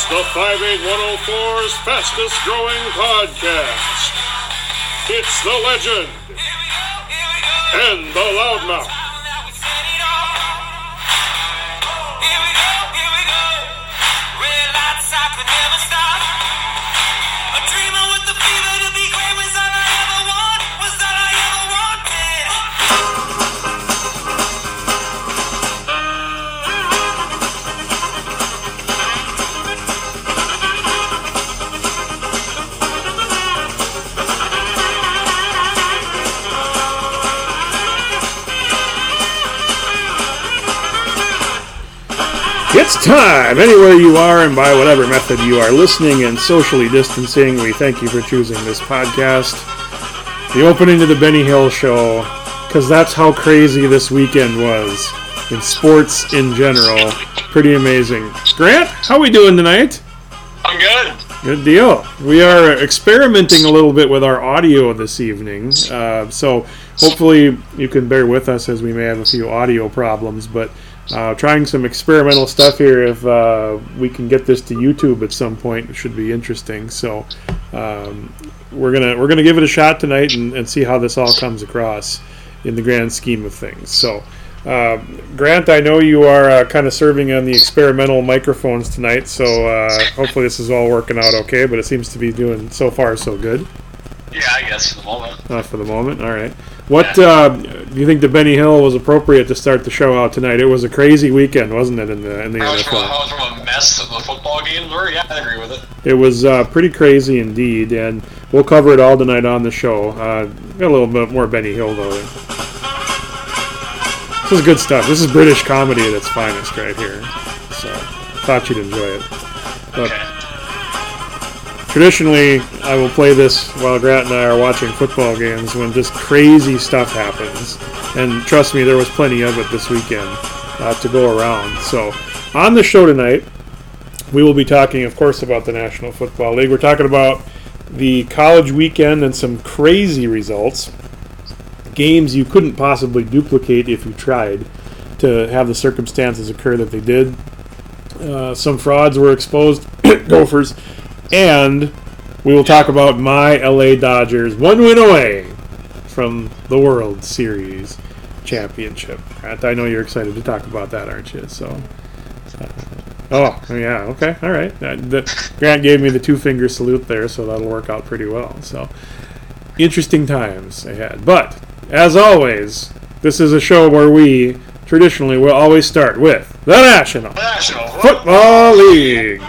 the 58104's fastest growing podcast. It's the legend and the loudmouth. Red lights, I could never stop. A dreamer with the fever to be great was all I ever want, was all I ever wanted. It's time! Anywhere you are and by whatever method you are listening and socially distancing, we thank you for choosing this podcast. The opening to the Benny Hill Show, because that's how crazy this weekend was in sports in general. Pretty amazing. Grant, how we doing tonight? I'm good. Good deal. We are experimenting a little bit with our audio this evening, so hopefully you can bear with us as we may have a few audio problems, but trying some experimental stuff here. If we can get this to YouTube at some point, it should be interesting. So we're gonna give it a shot tonight and see how this all comes across in the grand scheme of things. So Grant, I know you are kind of serving on the experimental microphones tonight, so hopefully this is all working out okay. But it seems to be doing so far so good. Yeah, I guess for the moment. For the moment, all right. What do you think the Benny Hill was appropriate to start the show out tonight? It was a crazy weekend, wasn't it, in the NFL? I was from a mess of the football game. Yeah, I agree with it. It was pretty crazy indeed, and we'll cover it all tonight on the show. Got a little bit more Benny Hill, though. This is good stuff. This is British comedy at its finest right here. So, thought you'd enjoy it. But, okay. Traditionally, I will play this while Grant and I are watching football games when just crazy stuff happens. And trust me, there was plenty of it this weekend to go around. So, on the show tonight, we will be talking, of course, about the National Football League. We're talking about the college weekend and some crazy results. Games you couldn't possibly duplicate if you tried to have the circumstances occur that they did. Some frauds were exposed. Gophers. And we will talk about my LA Dodgers, one win away from the World Series championship. Grant, I know you're excited to talk about that, aren't you? So, oh, yeah, okay, all right. Grant gave me the two-finger salute there, so that'll work out pretty well. So, interesting times ahead. But, as always, this is a show where we traditionally will always start with the National Football League.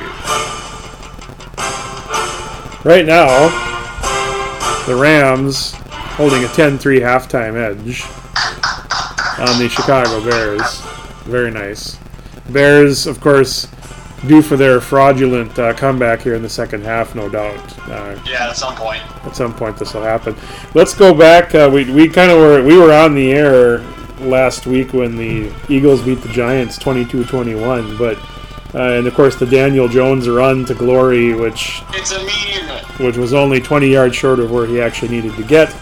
Right now, the Rams holding a 10-3 halftime edge on the Chicago Bears. Very nice. Bears, of course, due for their fraudulent comeback here in the second half, no doubt. Yeah, at some point. At some point this will happen. Let's go back. We were on the air last week when the Eagles beat the Giants 22-21, but and of course the Daniel Jones run to glory, which was only 20 yards short of where he actually needed to get.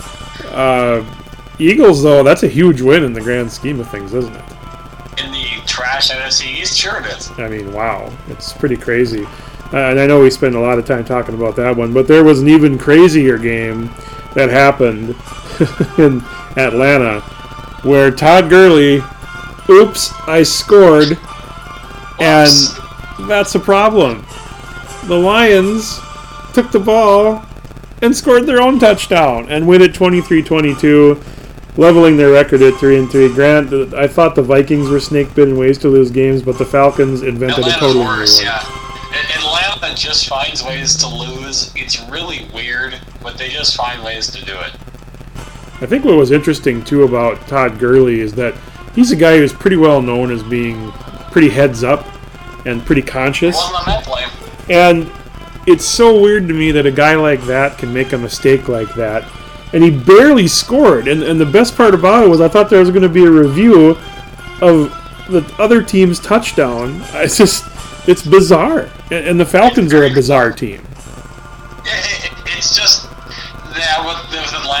Eagles, though, that's a huge win in the grand scheme of things, isn't it? In the trash NFC East, sure it is. I mean, wow, it's pretty crazy. And I know we spend a lot of time talking about that one, but there was an even crazier game that happened in Atlanta where Todd Gurley, oops, I scored. And that's a problem. The Lions took the ball and scored their own touchdown and win it 23-22, leveling their record at 3-3. Grant, I thought the Vikings were snake-bitten ways to lose games, but the Falcons invented a totally new one. Yeah. Atlanta just finds ways to lose. It's really weird, but they just find ways to do it. I think what was interesting, too, about Todd Gurley is that he's a guy who's pretty well known as being pretty heads up and pretty conscious. And it's so weird to me that a guy like that can make a mistake like that. And he barely scored. And the best part about it was I thought there was going to be a review of the other team's touchdown. It's bizarre. And the Falcons are a bizarre team. It's just, with Atlanta, they're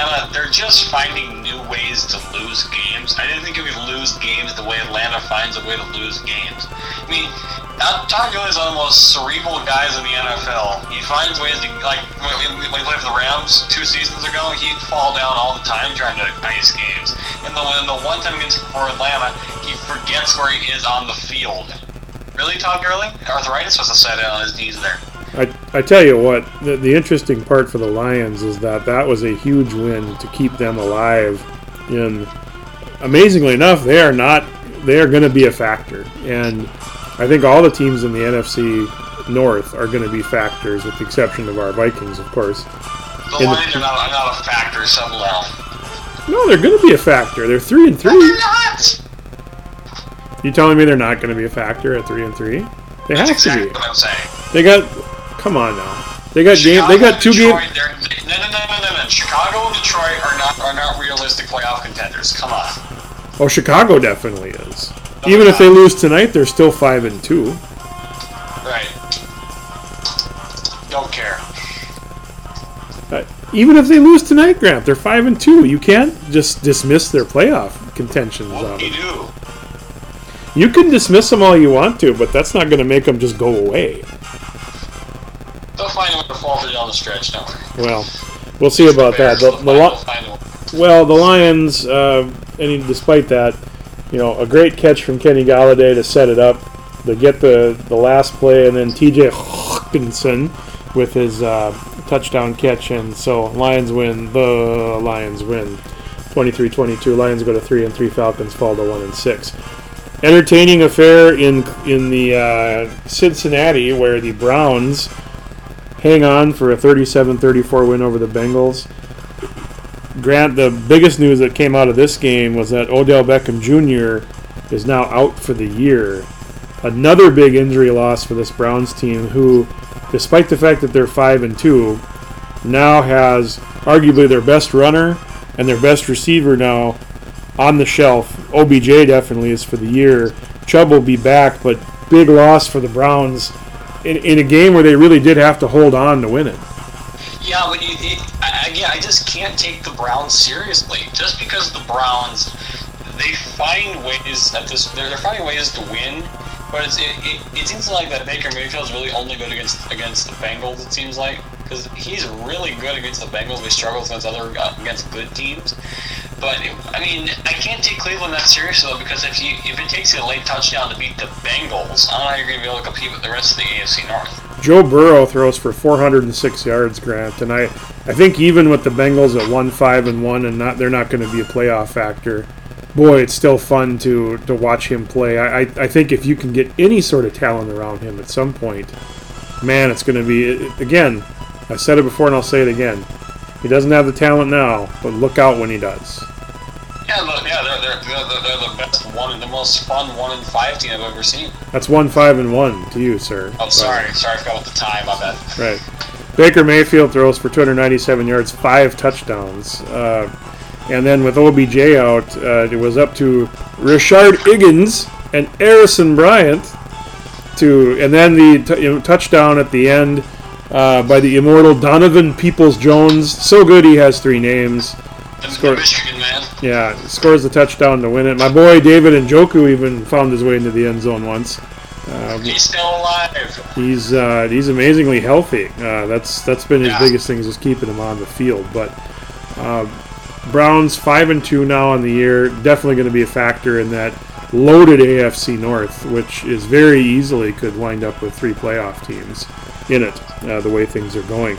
they're just finding new ways to lose games. I didn't think we could lose games the way Atlanta finds a way to lose games. I mean, Todd Gurley is one of the most cerebral guys in the NFL. He finds ways to, like, when he played for the Rams 2 seasons ago, he'd fall down all the time trying to ice games. And then the one time against for Atlanta, he forgets where he is on the field. Really, Todd Gurley? Arthritis was a set on his knees there. I tell you what, the interesting part for the Lions is that was a huge win to keep them alive. And amazingly enough, they are going to be a factor. And I think all the teams in the NFC North are going to be factors, with the exception of our Vikings, of course. The Lions are not a factor, settle down. No, they're going to be a factor. They're 3-3. No, they're not! You telling me they're not going to be a factor at 3-3? They have exactly to be. What I'm saying. They got. Come on now. They got Chicago They got 2 games. No. Chicago and Detroit are not realistic playoff contenders. Come on. Oh, Chicago definitely is. No, Even if they lose tonight, they're still 5-2. Right. Don't care. Even if they lose tonight, Grant, they're 5-2. You can't just dismiss their playoff contentions of You it. do. You can dismiss them all you want to, but that's not going to make them just go away. They'll find a way to fall through down the stretch, don't worry. Well, we'll see about that. They'll find a way. Well, the Lions, despite that, a great catch from Kenny Galladay to set it up. They get the last play, and then T.J. Hawkinson with his touchdown catch, and so Lions win. The Lions win 23-22. Lions go to 3-3. Falcons fall to 1-6. Entertaining affair in the Cincinnati, where the Browns hang on for a 37-34 win over the Bengals. Grant, the biggest news that came out of this game was that Odell Beckham Jr. is now out for the year. Another big injury loss for this Browns team, who, despite the fact that they're 5-2, now has arguably their best runner and their best receiver now on the shelf. OBJ definitely is for the year. Chubb will be back, but big loss for the Browns in a game where they really did have to hold on to win it. Yeah, but I just can't take the Browns seriously. Just because the Browns, they find ways they're finding ways to win, but it seems like that Baker Mayfield is really only good against the Bengals. It seems like, because he's really good against the Bengals. He struggles against good teams. But I can't take Cleveland that seriously though, because if it takes you a late touchdown to beat the Bengals, I don't know how you're going to be able to compete with the rest of the AFC North. Joe Burrow throws for 406 yards, Grant, and I think even with the Bengals at 1-5-1 and they're not going to be a playoff factor, boy, it's still fun to watch him play. I think if you can get any sort of talent around him at some point, man, it's going to be, again, I said it before and I'll say it again. He doesn't have the talent now, but look out when he does. Yeah, they're the best the most fun 1-5 team I've ever seen. That's 1-5-1 to you, sir. Oh, sorry, I forgot about the time. My bad. Right. Baker Mayfield throws for 297 yards, 5 touchdowns, and then with OBJ out, it was up to Rashard Higgins and Harrison Bryant and then the touchdown at the end. By the immortal Donovan Peoples-Jones. So good he has 3 names. The Michigan man. Yeah, scores the touchdown to win it. My boy David Njoku even found his way into the end zone once. He's still alive. He's amazingly healthy. That's been his biggest thing, is just keeping him on the field. But Browns 5-2 now on the year. Definitely going to be a factor in that loaded AFC North, which is very easily could wind up with 3 playoff teams in it, the way things are going.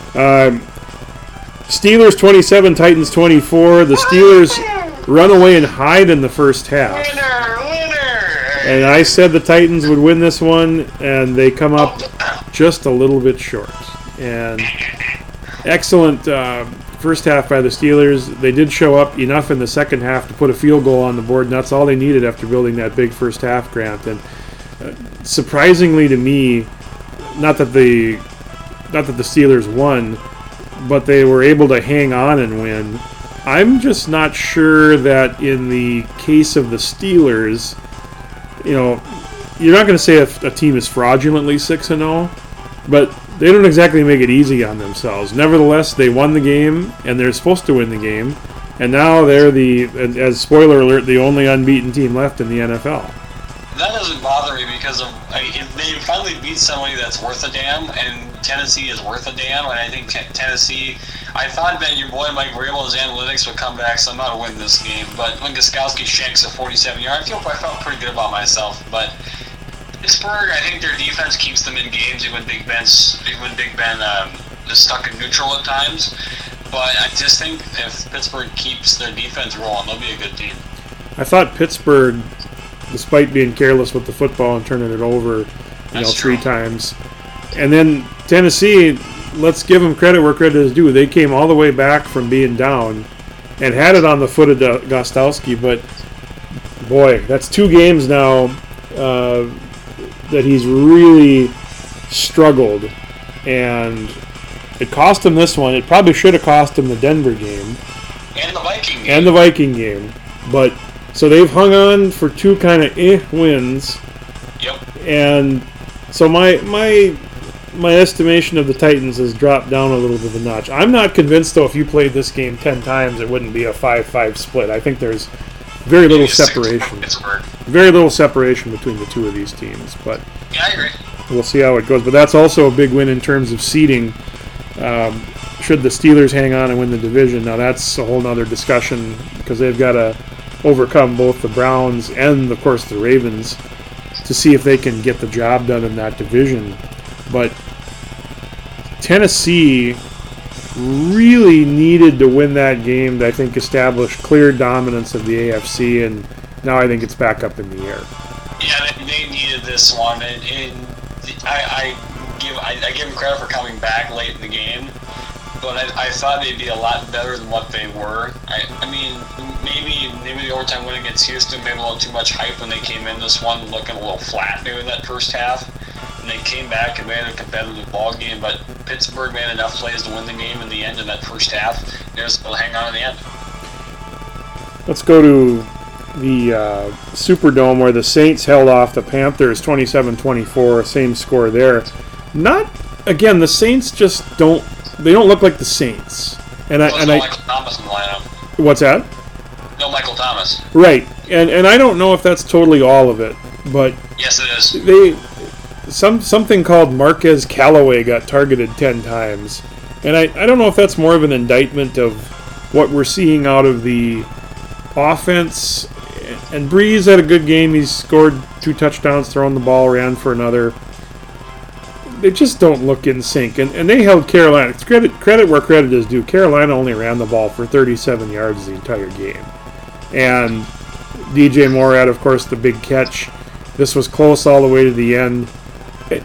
Steelers 27, Titans 24. The Steelers run away and hide in the first half. Winner! And I said the Titans would win this one, and they come up just a little bit short. And excellent first half by the Steelers. They did show up enough in the second half to put a field goal on the board, and that's all they needed after building that big first half, Grant. And surprisingly to me, not that the Steelers won, but they were able to hang on and win. I'm just not sure that in the case of the Steelers, you're not going to say if a team is fraudulently 6-0, but they don't exactly make it easy on themselves. Nevertheless, they won the game, and they're supposed to win the game. And now they're as spoiler alert, the only unbeaten team left in the NFL. That doesn't bother me because they finally beat somebody that's worth a damn, and Tennessee is worth a damn. And I think Tennessee, I thought that your boy Mike Vrabel's analytics would come back somehow to win this game. But when Gostkowski shanks a 47-yard, I felt pretty good about myself. But Pittsburgh, I think their defense keeps them in games even when Big Ben is stuck in neutral at times. But I just think if Pittsburgh keeps their defense rolling, they'll be a good team. I thought Pittsburgh, despite being careless with the football and turning it over, three times, and then Tennessee, let's give them credit where credit is due. They came all the way back from being down and had it on the foot of Gostkowski. But boy, that's 2 games now that he's really struggled, and it cost him this one. It probably should have cost him the Denver game. And the Viking game. But, so they've hung on for 2 kind of wins. Yep. And so my estimation of the Titans has dropped down a little bit of a notch. I'm not convinced, though, if you played this game 10 times, it wouldn't be a 5-5 split. I think there's very little separation. Very little separation between the 2 of these teams. But yeah, I agree. We'll see how it goes. But that's also a big win in terms of seeding. Should the Steelers hang on and win the division, now that's a whole other discussion because they've got to overcome both the Browns and, of course, the Ravens to see if they can get the job done in that division. But Tennessee really needed to win that game to, I think, establish clear dominance of the AFC, and now I think it's back up in the air. Yeah, they needed this one, and I give them credit for coming back late in the game, but I thought they'd be a lot better than what they were. I mean, maybe the overtime win against Houston, maybe a little too much hype when they came in this one, looking a little flat maybe in that first half. And they came back and made a competitive ball game, but Pittsburgh made enough plays to win the game in the end in that first half. They were able to hang on in the end. Let's go to the Superdome where the Saints held off the Panthers 27-24, same score there. The Saints just don't look like the Saints. And Michael Thomas in the lineup. What's that? No Michael Thomas. Right. And I don't know if that's totally all of it, but yes it is. Something called Marquez Callaway got targeted 10 times. And I don't know if that's more of an indictment of what we're seeing out of the offense. And Breeze had a good game. He scored 2 touchdowns, thrown the ball, ran for another. They just don't look in sync. And they held Carolina. Credit where credit is due. Carolina only ran the ball for 37 yards the entire game. And DJ Moore had, of course, the big catch. This was close all the way to the end. I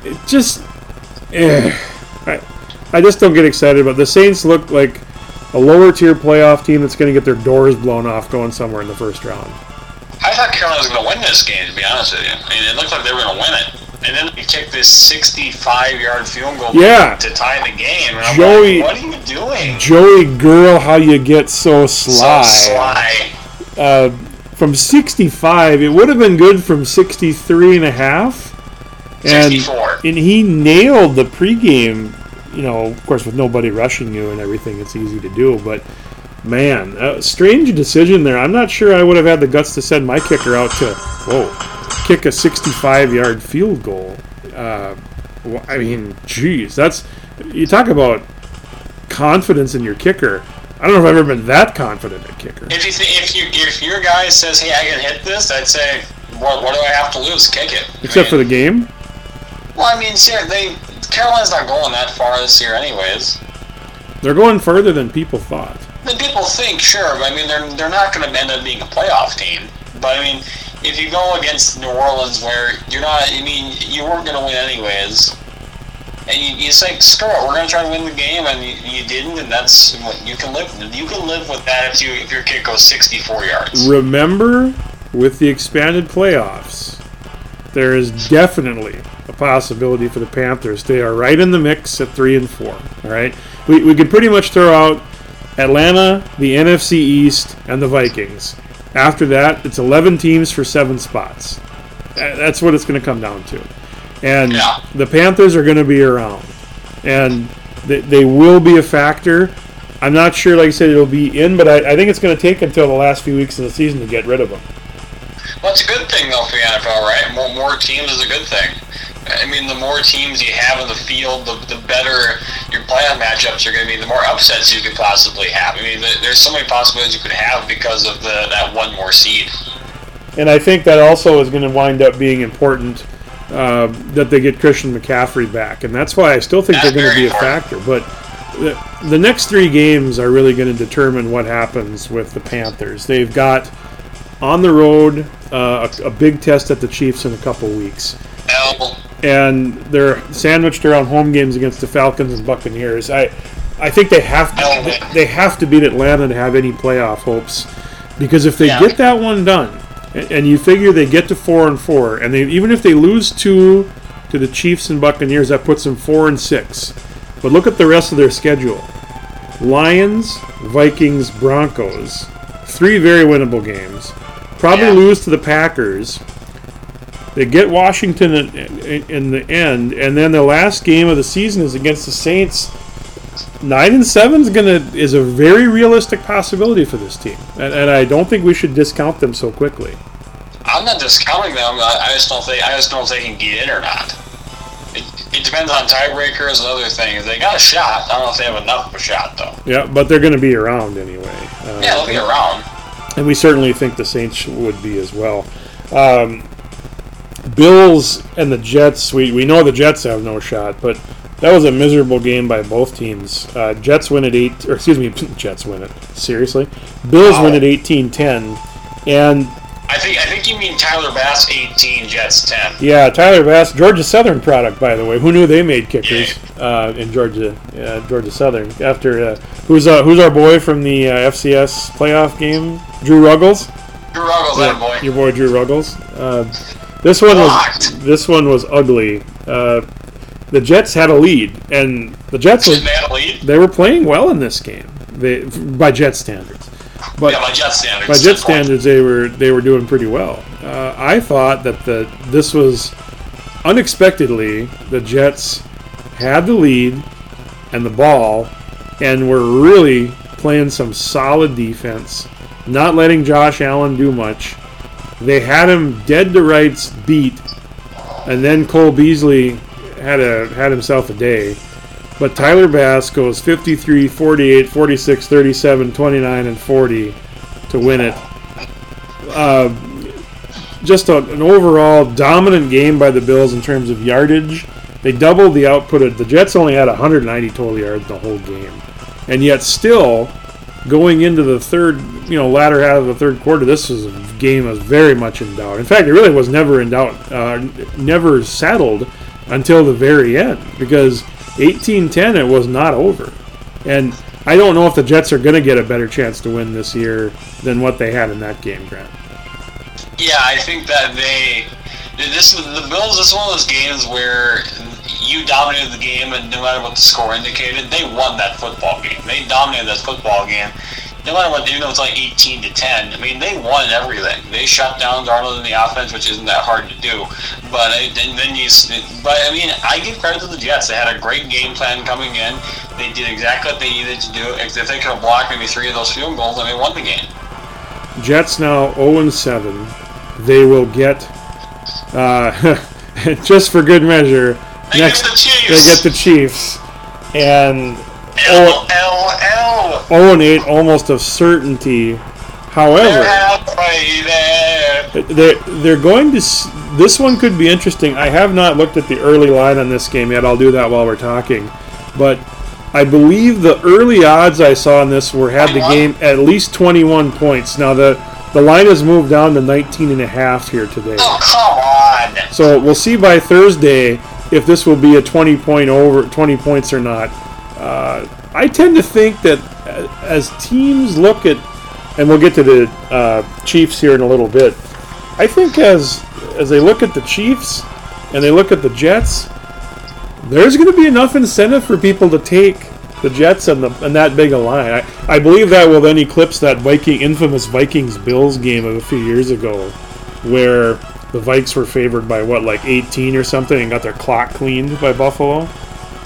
just don't get excited about it. The Saints look like a lower tier playoff team that's going to get their doors blown off going somewhere in the first round. I thought Carolina was going to win this game, to be honest with you. I mean, it looked like they were going to win it. And then he kicked this 65-yard field goal to tie the game. And I'm like, what are you doing? Joey girl, how you get so sly. From 65, it would have been good from 63 and a half. 64. And he nailed the pregame, of course, with nobody rushing you and everything, it's easy to do. But, man, a strange decision there. I'm not sure I would have had the guts to send my kicker out to, kick a 65-yard field goal. I mean, geez, you talk about confidence in your kicker. I don't know if I've ever been that confident at kicker. If your guy says, hey, I can hit this, I'd say, what do I have to lose? Kick it. Except for the game? Well, I mean, Carolina's not going that far this year anyways. They're going further than people thought. Than people think, sure. But I mean, they're not going to end up being a playoff team. But, I mean, if you go against New Orleans where you weren't going to win anyways, and you say, screw it, we're going to try to win the game, and you didn't, and that's what you can live. You can live with that if your kick goes 64 yards. Remember, with the expanded playoffs, there is definitely a possibility for the Panthers. They are right in the mix at 3-4. All right, we could pretty much throw out Atlanta, the NFC East, and the Vikings. After that, it's 11 teams for 7 spots. That's what it's going to come down to. And the Panthers are going to be around. and they will be a factor. I'm not sure, like I said, it'll be in, but I think it's going to take until the last few weeks of the season to get rid of them. Well, it's a good thing, though, for the NFL, right? More teams is a good thing. I mean, the more teams you have in the field, the better your playoff matchups are going to be, the more upsets you could possibly have. I mean, there's so many possibilities you could have because of that one more seed. And I think that also is going to wind up being important that they get Christian McCaffrey back. And that's why I still think they're going to be a factor. But the next 3 games are really going to determine what happens with the Panthers. They've got on the road a big test at the Chiefs in a couple weeks. And they're sandwiched around home games against the Falcons and Buccaneers. I think they have to beat Atlanta to have any playoff hopes, because if they get that one done, and you figure they get to 4-4, and even if they lose 2 to the Chiefs and Buccaneers, that puts them 4-6. But look at the rest of their schedule: Lions, Vikings, Broncos, 3 very winnable games. Probably lose to the Packers. They get Washington in the end, and then the last game of the season is against the Saints. 9-7 is a very realistic possibility for this team, and I don't think we should discount them so quickly. I'm not discounting them. I just don't know if they can get in or not. It depends on tiebreakers and other things. They got a shot. I don't know if they have enough of a shot, though. Yeah, but they're going to be around anyway. They'll be around. And we certainly think the Saints would be as well. Bills and the Jets, we know the Jets have no shot, but that was a miserable game by both teams. Jets win at Jets win it. Seriously? Bills win at 18-10. And I think you mean Tyler Bass 18, Jets 10. Yeah, Tyler Bass, Georgia Southern product, by the way. Who knew they made kickers in Georgia Southern? After who's our boy from the FCS playoff game? Drew Ruggles. Drew Ruggles, that boy. Your boy Drew Ruggles. This one was ugly. The Jets had a lead, and the Jets they were playing well in this game. By Jet standards. But by Jet standards. By Jet standards, they were doing pretty well. I thought that this was unexpectedly the Jets had the lead and the ball, and were really playing some solid defense, not letting Josh Allen do much. They had him dead to rights beat, and then Cole Beasley had himself a day. But Tyler Bass goes 53, 48, 46, 37, 29, and 40 to win it. Just an overall dominant game by the Bills in terms of yardage. They doubled the output. The Jets only had 190 total yards the whole game. And yet still, going into the latter half of the third quarter, this was a game that was very much in doubt. In fact, it really was never in doubt, never settled until the very end, because 18-10, it was not over. And I don't know if the Jets are going to get a better chance to win this year than what they had in that game, Grant. Yeah, I think that the Bills is one of those games where you dominated the game, and no matter what the score indicated, they won that football game. They dominated that football game. No matter what, even though it's like 18-10, I mean, they won everything. They shut down Darnold in the offense, which isn't that hard to do. But I mean, I give credit to the Jets. They had a great game plan coming in. They did exactly what they needed to do. If they could have blocked maybe 3 of those field goals, then they won the game. Jets now 0-7. They will get, just for good measure, they get the Chiefs. And 0-8, almost a certainty. However, they're going to. This one could be interesting. I have not looked at the early line on this game yet. I'll do that while we're talking. But I believe the early odds I saw on this had the game at least 21 points. Now the line has moved down to 19.5 here today. Oh, come on! So we'll see by Thursday if this will be a 20 points or not. I tend to think that as teams look at, and we'll get to the Chiefs here in a little bit, I think as they look at the Chiefs and they look at the Jets, there's going to be enough incentive for people to take the Jets and that big a line. I believe that will then eclipse that infamous Vikings-Bills game of a few years ago, where the Vikes were favored by 18 or something, and got their clock cleaned by Buffalo.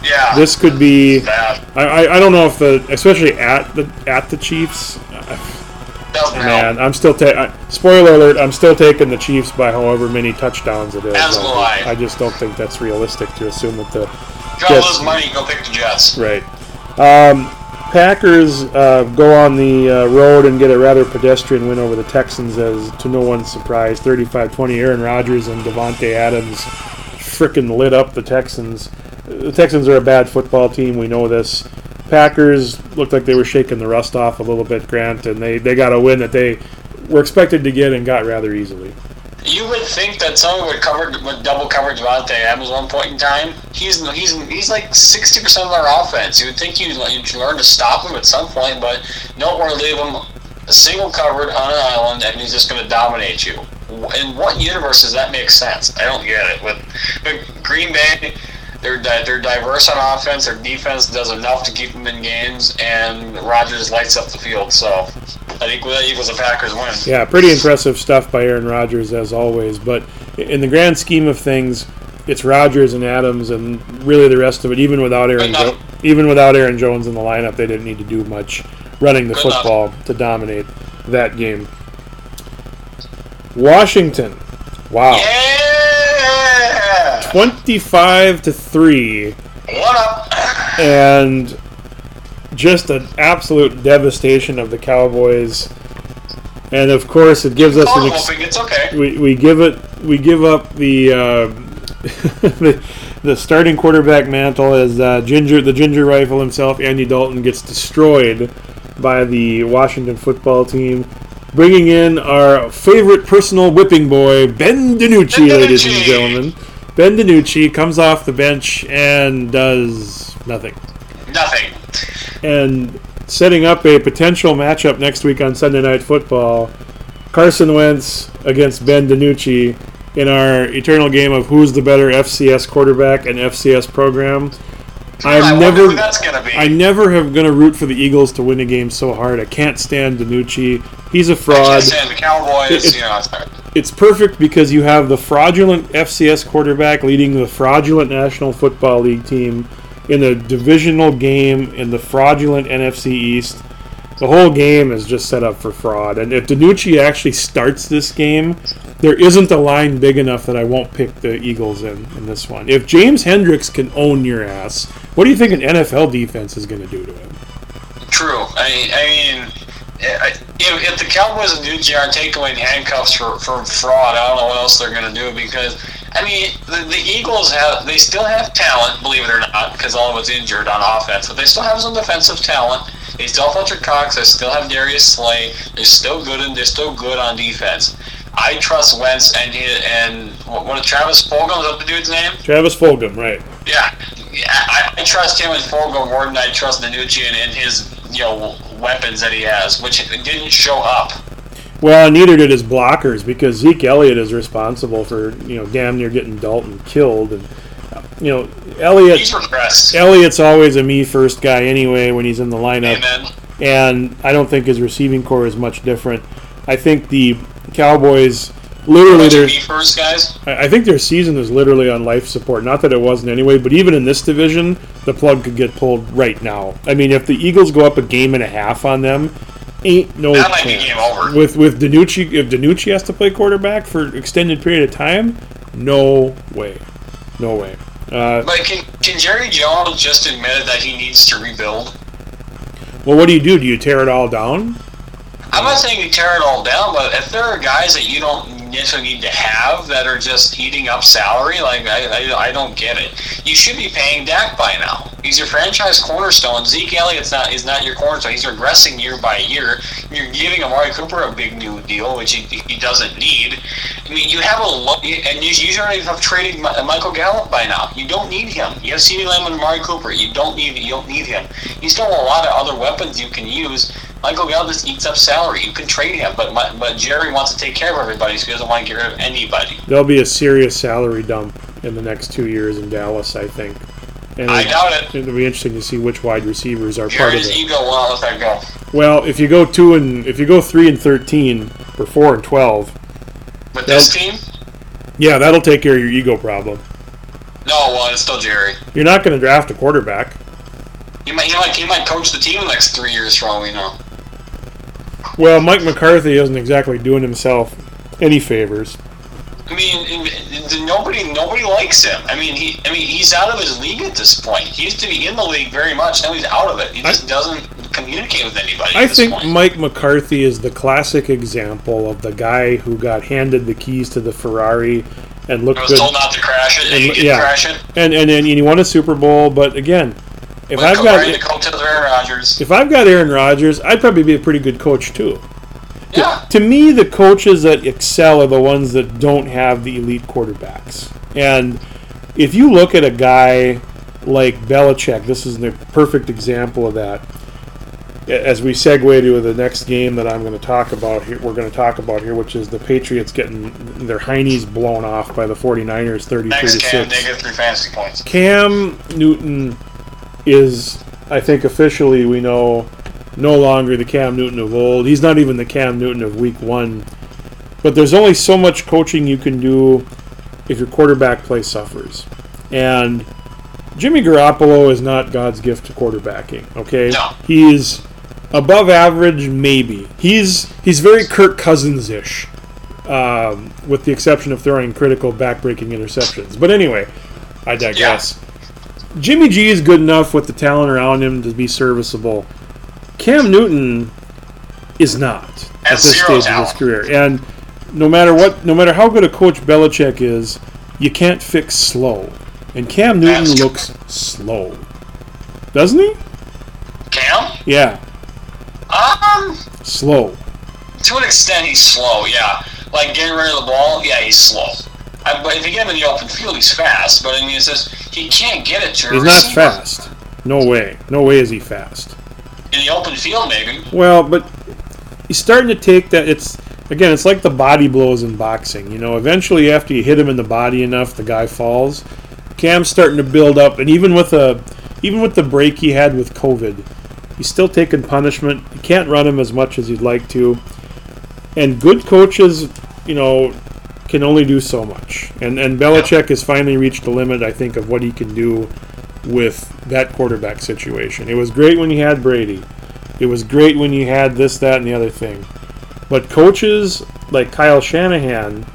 Yeah. This could be. Bad. I don't know if especially at the Chiefs. Man, I'm still spoiler alert. I'm still taking the Chiefs by however many touchdowns it is. As will I. I just don't think that's realistic to assume that the If you want to lose money, go pick the Jets. right. Packers go on the road and get a rather pedestrian win over the Texans, as to no one's surprise, 35-20. Aaron Rodgers and Devontae Adams frickin' lit up the Texans. The Texans are a bad football team. We know this. Packers looked like they were shaking the rust off a little bit, Grant, and they got a win that they were expected to get and got rather easily. You would think that someone would double cover Devontae Adams at one point in time. He's like 60% of our offense. You would think you'd learn to stop him at some point, but no, we're leave him single covered on an island, and he's just going to dominate you. In what universe does that make sense? I don't get it. With Green Bay, they're diverse on offense. Their defense does enough to keep them in games, and Rodgers lights up the field. So I think that equals a Packers win. Yeah, pretty impressive stuff by Aaron Rodgers as always. But in the grand scheme of things, it's Rodgers and Adams, and really the rest of it. Even without Aaron Jones in the lineup, they didn't need to do much running the football to dominate that game. Washington, wow. Yeah! 25-3. What up? And just an absolute devastation of the Cowboys. And of course, it gives us It's okay. we give up the the starting quarterback mantle as the Ginger Rifle himself, Andy Dalton, gets destroyed by the Washington football team, bringing in our favorite personal whipping boy, Ben DiNucci, ladies and gentlemen. Ben DiNucci comes off the bench and does nothing. And setting up a potential matchup next week on Sunday Night Football, Carson Wentz against Ben DiNucci in our eternal game of who's the better FCS quarterback and FCS program. I never have going to root for the Eagles to win a game so hard. I can't stand DiNucci. He's a fraud. I can't stand the Cowboys. It's perfect because you have the fraudulent FCS quarterback leading the fraudulent National Football League team in a divisional game in the fraudulent NFC East. The whole game is just set up for fraud. And if DiNucci actually starts this game, there isn't a line big enough that I won't pick the Eagles in this one. If James Hendricks can own your ass, what do you think an NFL defense is going to do to him? True. I mean, if the Cowboys and DiNucci aren't taking away handcuffs for fraud, I don't know what else they're going to do, because I mean, the Eagles still have talent, believe it or not, because all of it's injured on offense, but they still have some defensive talent. They still have Fletcher Cox. They still have Darius Slay. They're still good on defense. I trust Wentz and what Travis Fulgham, is that the dude's name? Travis Fulgham, right? Yeah, I trust him and Fulgham more than I trust DiNucci and his weapons that he has, which didn't show up. Well, neither did his blockers, because Zeke Elliott is responsible for damn near getting Dalton killed, and He's regressed. Elliott's always a me first guy anyway when he's in the lineup. Amen. And I don't think his receiving core is much different. I think the Cowboys literally me first guys. I think their season is literally on life support. Not that it wasn't anyway, but even in this division, the plug could get pulled right now. I mean, if the Eagles go up a game and a half on them, ain't no that chance. Might be game over. With DiNucci, if DiNucci has to play quarterback for an extended period of time, no way. But can Jerry Jones just admit that he needs to rebuild? Well, what do? Do you tear it all down? I'm not saying you tear it all down, but if there are guys that you don't necessarily need to have that are just eating up salary, like I don't get it. You should be paying Dak by now. He's your franchise cornerstone. Zeke Elliott's is not your cornerstone. He's regressing year by year. You're giving Amari Cooper a big new deal, which he doesn't need. I mean, you have and you already have traded Michael Gallup by now. You don't need him. You have CeeDee Lamb and Amari Cooper. You don't need him. He's got a lot of other weapons you can use. Michael Gallup just eats up salary. You can trade him, but Jerry wants to take care of everybody, so he doesn't want to get rid of anybody. There'll be a serious salary dump in the next 2 years in Dallas, I think. And I doubt it. It'll be interesting to see which wide receivers are part of it. Jerry's ego won't let that go. Well, if you go 3-13 or 4-12, with this team, yeah, that'll take care of your ego problem. No, well, it's still Jerry. You're not going to draft a quarterback. He might coach the team the next 3 years for all we know. Well, Mike McCarthy isn't exactly doing himself any favors. I mean, nobody likes him. I mean, he's out of his league at this point. He used to be in the league very much. Now he's out of it. He just doesn't communicate with anybody. I think Mike McCarthy is the classic example of the guy who got handed the keys to the Ferrari and looked I was good. told not to crash it, and he did crash it. And he won a Super Bowl. But again, if I've got Aaron Rodgers, I'd probably be a pretty good coach too. Yeah. To me, the coaches that excel are the ones that don't have the elite quarterbacks. And if you look at a guy like Belichick, this is the perfect example of that. As we segue to the next game that we're going to talk about here, which is the Patriots getting their heinies blown off by the 49ers 33-6. Next Cam, they get 3 fantasy points. Cam Newton is, I think officially we know, no longer the Cam Newton of old. He's not even the Cam Newton of week 1. But there's only so much coaching you can do if your quarterback play suffers. And Jimmy Garoppolo is not God's gift to quarterbacking, okay? No. He's above average, maybe. He's very Kirk Cousins-ish, with the exception of throwing critical back-breaking interceptions. But anyway, I digress. Yeah. Jimmy G is good enough with the talent around him to be serviceable. Cam Newton is not at this stage of his career. And no matter how good a coach Belichick is, you can't fix slow. And Cam Newton looks slow. Doesn't he? Cam? Yeah. Slow. To an extent, he's slow, yeah. Like getting rid of the ball, yeah, he's slow. But if you get him in the open field, he's fast. But I mean, it's just, he can't get it to a receiver. He's not fast. No way. No way is he fast. In the open field, maybe. Well, but he's starting to take that. It's like the body blows in boxing. You know, eventually after you hit him in the body enough, the guy falls. Cam's starting to build up, and even with the break he had with COVID, he's still taking punishment. You can't run him as much as you'd like to. And good coaches, you know, can only do so much. And Belichick has finally reached the limit, I think, of what he can do with that quarterback situation. It was great when you had Brady. It was great when you had this, that, and the other thing. But coaches like Kyle Shanahan,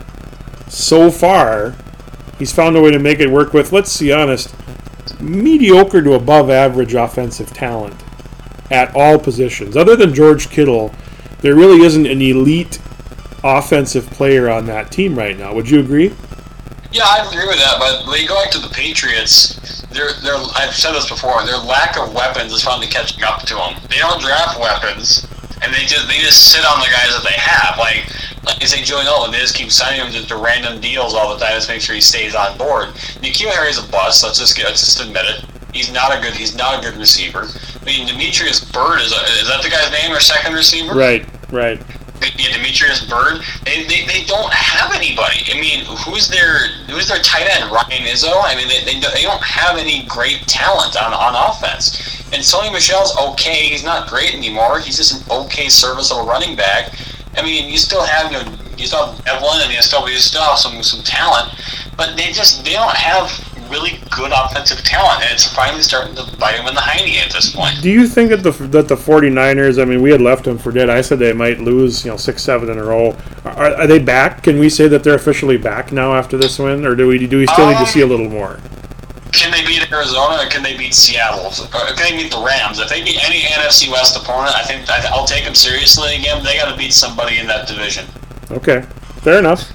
so far, he's found a way to make it work with, let's be honest, mediocre to above average offensive talent at all positions. Other than George Kittle, there really isn't an elite offensive player on that team right now. Would you agree? Yeah, I agree with that, but when you go back to the Patriots, I've said this before, their lack of weapons is finally catching up to them. They don't draft weapons, and they just sit on the guys that they have. Like you say, Joey Nolan, they just keep signing him to random deals all the time, just make sure he stays on board. N'Keal Harry's a bust. Let's just admit it. He's not a good receiver. I mean, Demetrius Byrd is that the guy's name, or second receiver? Right. Yeah, Demetrius Byrd. They don't have anybody. I mean, who's their tight end? Ryan Izzo. I mean, they don't have any great talent on offense. And Sony Michel's okay. He's not great anymore. He's just an okay, serviceable running back. I mean, you still have Evelyn, and you still have some talent, but they don't have really good offensive talent, and it's finally starting to bite them in the hiney at this point. Do you think that the 49ers, I mean, we had left them for dead. I said they might lose, 6-7 in a row. Are they back? Can we say that they're officially back now after this win, or do we still need to see a little more? Can they beat Arizona, or can they beat Seattle? Or can they beat the Rams? If they beat any NFC West opponent, I think I'll take them seriously again. They got to beat somebody in that division. Okay, fair enough.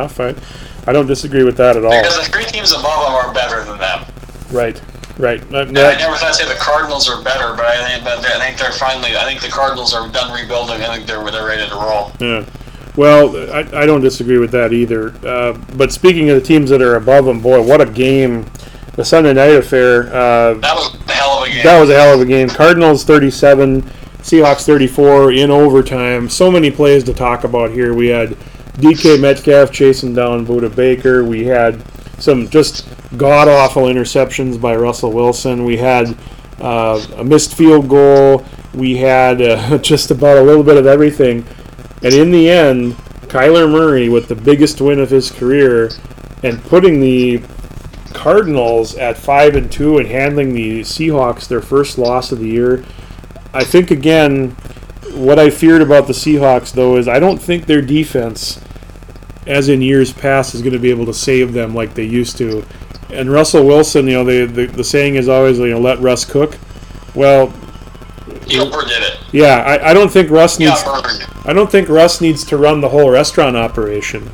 I don't disagree with that at all. Because the 3 teams above them are better than them. Right. I never thought I'd say the Cardinals are better, but I think they're finally. I think the Cardinals are done rebuilding. I think they're ready to roll. Yeah. Well, I don't disagree with that either. But speaking of the teams that are above them, boy, what a game! The Sunday night affair. That was a hell of a game. That was a hell of a game. Cardinals 37, Seahawks 34 in overtime. So many plays to talk about here. We had DK Metcalf chasing down Budda Baker. We had some just god-awful interceptions by Russell Wilson. We had a missed field goal. We had just about a little bit of everything. And in the end, Kyler Murray with the biggest win of his career and putting the Cardinals at 5-2 and handling the Seahawks their first loss of the year. I think, again, what I feared about the Seahawks, though, is I don't think their defense, as in years past, is going to be able to save them like they used to. And Russell Wilson, the saying is always, let Russ cook. Well, he overdid it. Yeah, I don't think Russ needs. Burned. I don't think Russ needs to run the whole restaurant operation.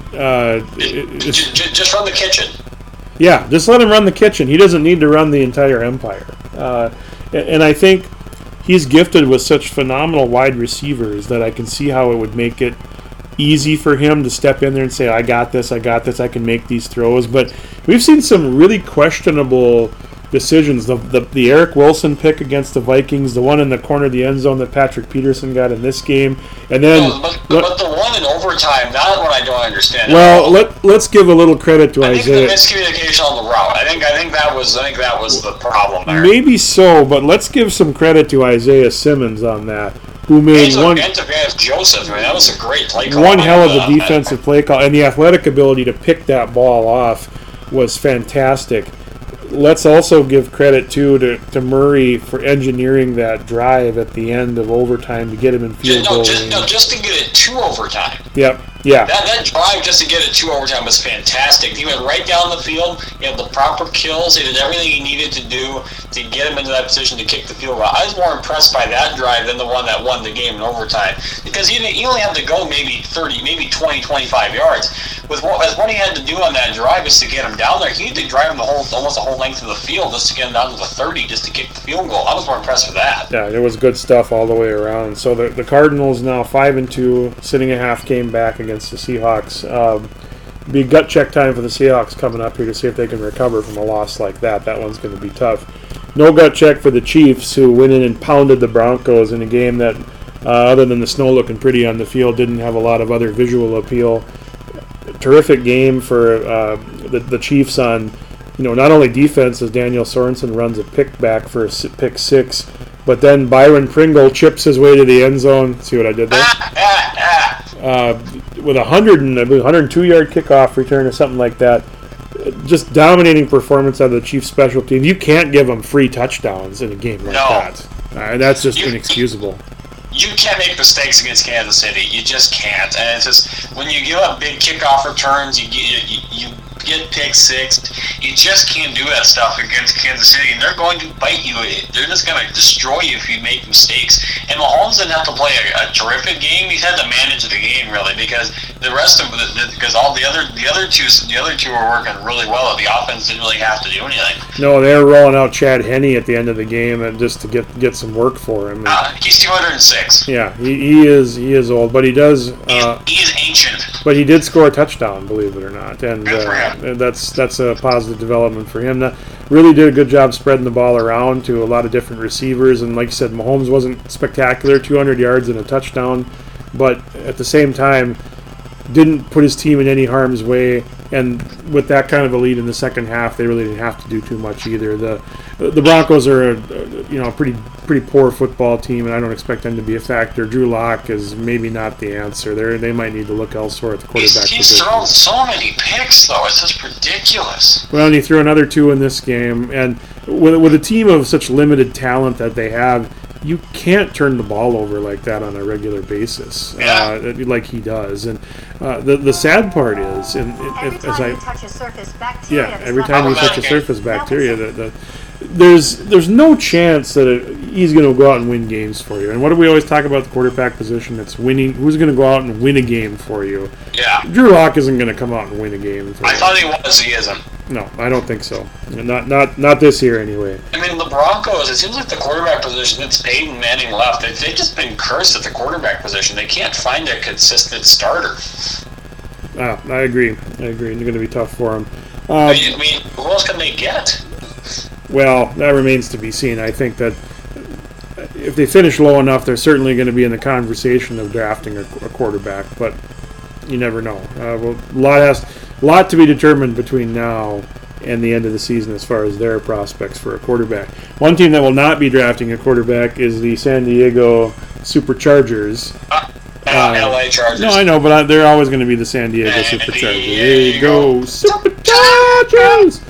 Just run the kitchen. Yeah, just let him run the kitchen. He doesn't need to run the entire empire. And I think he's gifted with such phenomenal wide receivers that I can see how it would make it easy for him to step in there and say, I got this, I can make these throws. But we've seen some really questionable decisions. The Eric Wilson pick against the Vikings, the one in the corner of the end zone that Patrick Peterson got in this game, and then but the one in overtime, that one I don't understand. Well, let's give a little credit to Isaiah. I think the miscommunication on the route. I think that was the problem there. Maybe so, but let's give some credit to Isaiah Simmons on that, who made one. And to Vance Joseph, that was a great play call. One hell of a defensive play call, and the athletic ability to pick that ball off was fantastic. Let's also give credit to Murray for engineering that drive at the end of overtime to get him in field goal range. Just to get it to overtime. Yep. Yeah. That drive just to get it to overtime was fantastic. He went right down the field. He had the proper kills. He did everything he needed to do to get him into that position to kick the field goal. I was more impressed by that drive than the one that won the game in overtime, because he only had to go maybe 30, maybe 20, 25 yards. With what he had to do on that drive is to get him down there. He had to drive him almost the whole length of the field just to get him down to the 30 just to kick the field goal. I was more impressed with that. Yeah, there was good stuff all the way around. So the Cardinals now 5-2, sitting a half game back against the Seahawks. Be gut check time for the Seahawks coming up here to see if they can recover from a loss like that. That one's going to be tough. No gut check for the Chiefs, who went in and pounded the Broncos in a game that, other than the snow looking pretty on the field, didn't have a lot of other visual appeal. Terrific game for the Chiefs on, not only defense, as Daniel Sorensen runs a pick back for a pick six, but then Byron Pringle chips his way to the end zone. See what I did there? With a 102-yard kickoff return or something like that. Just dominating performance out of the Chiefs' special team. You can't give them free touchdowns in a game like that. That's just inexcusable. You can't make mistakes against Kansas City. You just can't. And it's just, when you give up big kickoff returns, you get pick six. You just can't do that stuff against Kansas City, and they're going to bite you. They're just going to destroy you if you make mistakes. And Mahomes didn't have to play a terrific game. He's had to manage the game, really, because the rest of all the other two were working really well. The offense didn't really have to do anything. No, they were rolling out Chad Henne at the end of the game, and just to get some work for him. He's 206. Yeah, he is old, but he does. He is ancient. But he did score a touchdown, believe it or not, and Good for him. That's a positive development for him. Really did a good job spreading the ball around to a lot of different receivers, and like you said, Mahomes wasn't spectacular, 200 yards and a touchdown, but at the same time, didn't put his team in any harm's way. And with that kind of a lead in the second half, they really didn't have to do too much either. The Broncos are a pretty poor football team, and I don't expect them to be a factor. Drew Lock is maybe not the answer. They might need to look elsewhere at the quarterback position. He's thrown so many picks, though. It's just ridiculous. Well, and he threw another 2 in this game, and with a team of such limited talent that they have, you can't turn the ball over like that on a regular basis, like he does. And the sad part is, every time you touch a surface bacteria, there's no chance that he's going to go out and win games for you. And what do we always talk about the quarterback position? It's winning. Who's going to go out and win a game for you? Yeah. Drew Lock isn't going to come out and win a game for you. I thought he was. He isn't. No, I don't think so. Not this year anyway. I mean, the Broncos, it seems like the quarterback position, it's Peyton Manning left. They've just been cursed at the quarterback position. They can't find a consistent starter. I agree. They're going to be tough for them. I mean, who else can they get? Well, that remains to be seen. I think that if they finish low enough, they're certainly going to be in the conversation of drafting a quarterback, but you never know. A lot to be determined between now and the end of the season as far as their prospects for a quarterback. One team that will not be drafting a quarterback is the San Diego Superchargers. LA Chargers. No, I know, but they're always going to be the San Diego Superchargers. There you go, Superchargers!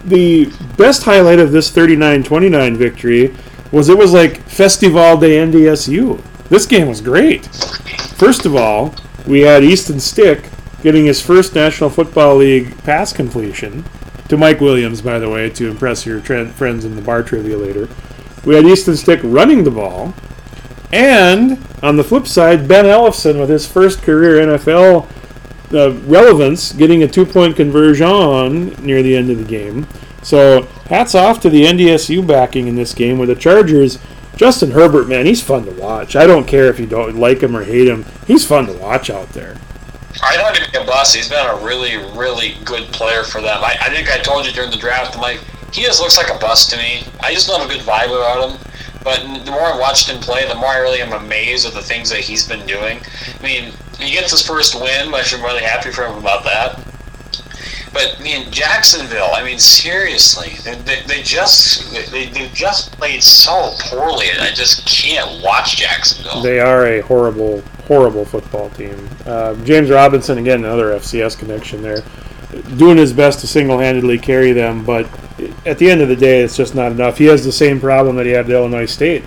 the best highlight of this 39-29 victory was it was like Festival de NDSU. This game was great. First of all, we had Easton Stick getting his first National Football League pass completion to Mike Williams, by the way, to impress your friends in the bar trivia later. We had Easton Stick running the ball. And on the flip side, Ben Ellefson with his first career NFL relevance, getting a 2-point conversion near the end of the game. So hats off to the NDSU backing in this game with the Chargers. Justin Herbert, man, he's fun to watch. I don't care if you don't like him or hate him. He's fun to watch out there. I don't think he's a bust. He's been a really, really good player for them. I think I told you during the draft, I'm like, he just looks like a bust to me. I just don't have a good vibe about him. But the more I watched him play, the more I really am amazed at the things that he's been doing. I mean, he gets his first win, which I'm really happy for him about that. But Jacksonville, I mean, seriously, they just played so poorly. I just can't watch Jacksonville. They are a horrible, horrible football team. James Robinson, again, another FCS connection there, doing his best to single-handedly carry them, but at the end of the day, it's just not enough. He has the same problem that he had at Illinois State.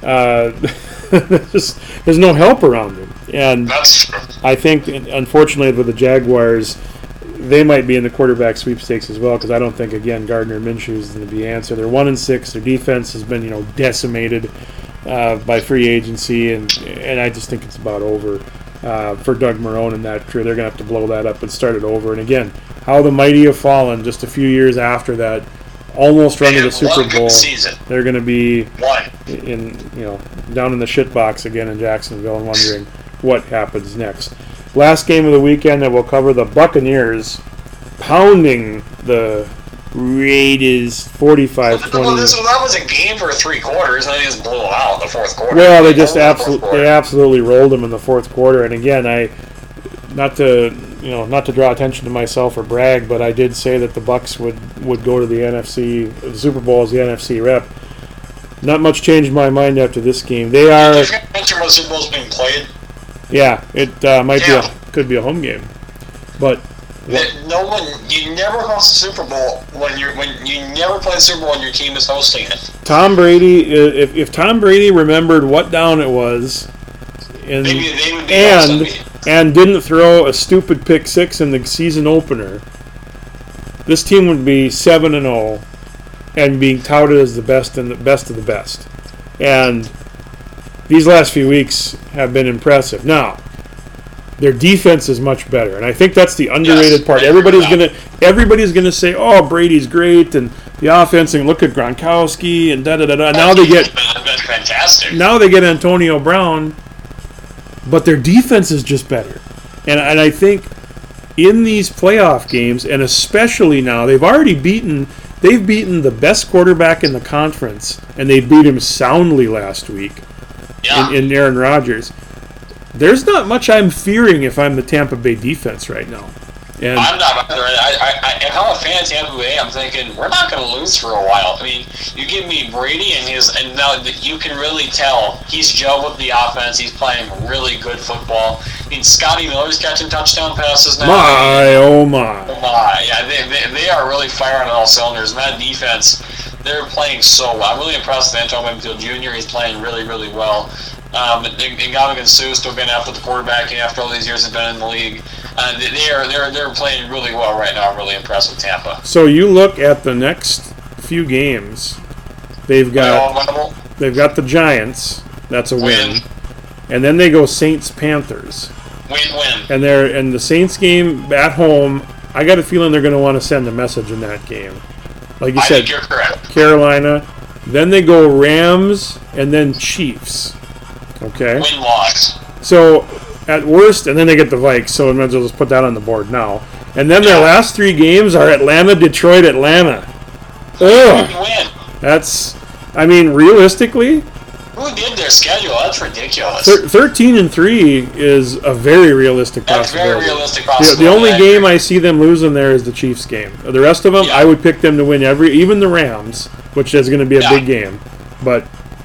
There's no help around him. And That's true. I think, unfortunately, with the Jaguars, they might be in the quarterback sweepstakes as well, because I don't think, again, Gardner Minshew is going to be the answer. They're 1-6. Their defense has been, decimated by free agency, and I just think it's about over for Doug Marrone and that crew. They're going to have to blow that up and start it over. And again, how the mighty have fallen just a few years after that almost run to the Super Bowl. Season. They're going to be One. down in the shit box again in Jacksonville and wondering what happens next. Last game of the weekend that we'll cover, the Buccaneers pounding the Raiders 45-20. Well, that was a game for 3 quarters, and they just blew them out in the fourth quarter. Well, they just absolutely rolled them in the fourth quarter. And again, not to draw attention to myself or brag, but I did say that the Bucs would go to the Super Bowl as the NFC rep. Not much changed my mind after this game. They are. Did you mention when the Super Bowl's being played? Yeah, it could be a home game, but you never host a Super Bowl when you never play the Super Bowl when your team is hosting it. Tom Brady, if Tom Brady remembered what down it was, and didn't throw a stupid pick six in the season opener, this team would be 7-0 and being touted as the best and the best of the best. And these last few weeks have been impressive. Now, their defense is much better, and I think that's the underrated part. Everybody's gonna say, "Oh, Brady's great," and the offense, and look at Gronkowski and da da da da. Now they get fantastic. Now they get Antonio Brown, but their defense is just better. And I think in these playoff games, and especially now, they've beaten the best quarterback in the conference, and they beat him soundly last week. Yeah. In Aaron Rodgers. There's not much I'm fearing if I'm the Tampa Bay defense right now. And I'm not either. If I'm a fan of Tampa Bay, I'm thinking we're not going to lose for a while. I mean, you give me Brady and now you can really tell he's gelled with the offense. He's playing really good football. I mean, Scotty Miller's catching touchdown passes now. Oh my! Yeah, they are really firing on all cylinders. And that defense, they're playing so well. I'm really impressed with Antonio Winfield Jr. He's playing really, really well. And Ndamukong Suh still been after the quarterback after all these years he's been in the league. They're playing really well right now. I'm really impressed with Tampa. So you look at the next few games. They've got the Giants. That's a win. And then they go Saints-Panthers. Win. And the Saints game at home, I got a feeling they're going to want to send a message in that game. Like you said, think you're correct. Carolina. Then they go Rams and then Chiefs. Okay. Win-loss. So at worst, and then they get the Vikes. So we might as well just put that on the board now. And then their last 3 games are Atlanta, Detroit, Atlanta. Ugh. Win. That's, I mean, realistically, Who did their schedule? That's ridiculous. 13-3 is a very realistic That's possibility. very realistic possibility. The only game I see them losing there is the Chiefs game. The rest of them, I would pick them to win even the Rams, which is going to be a big game. But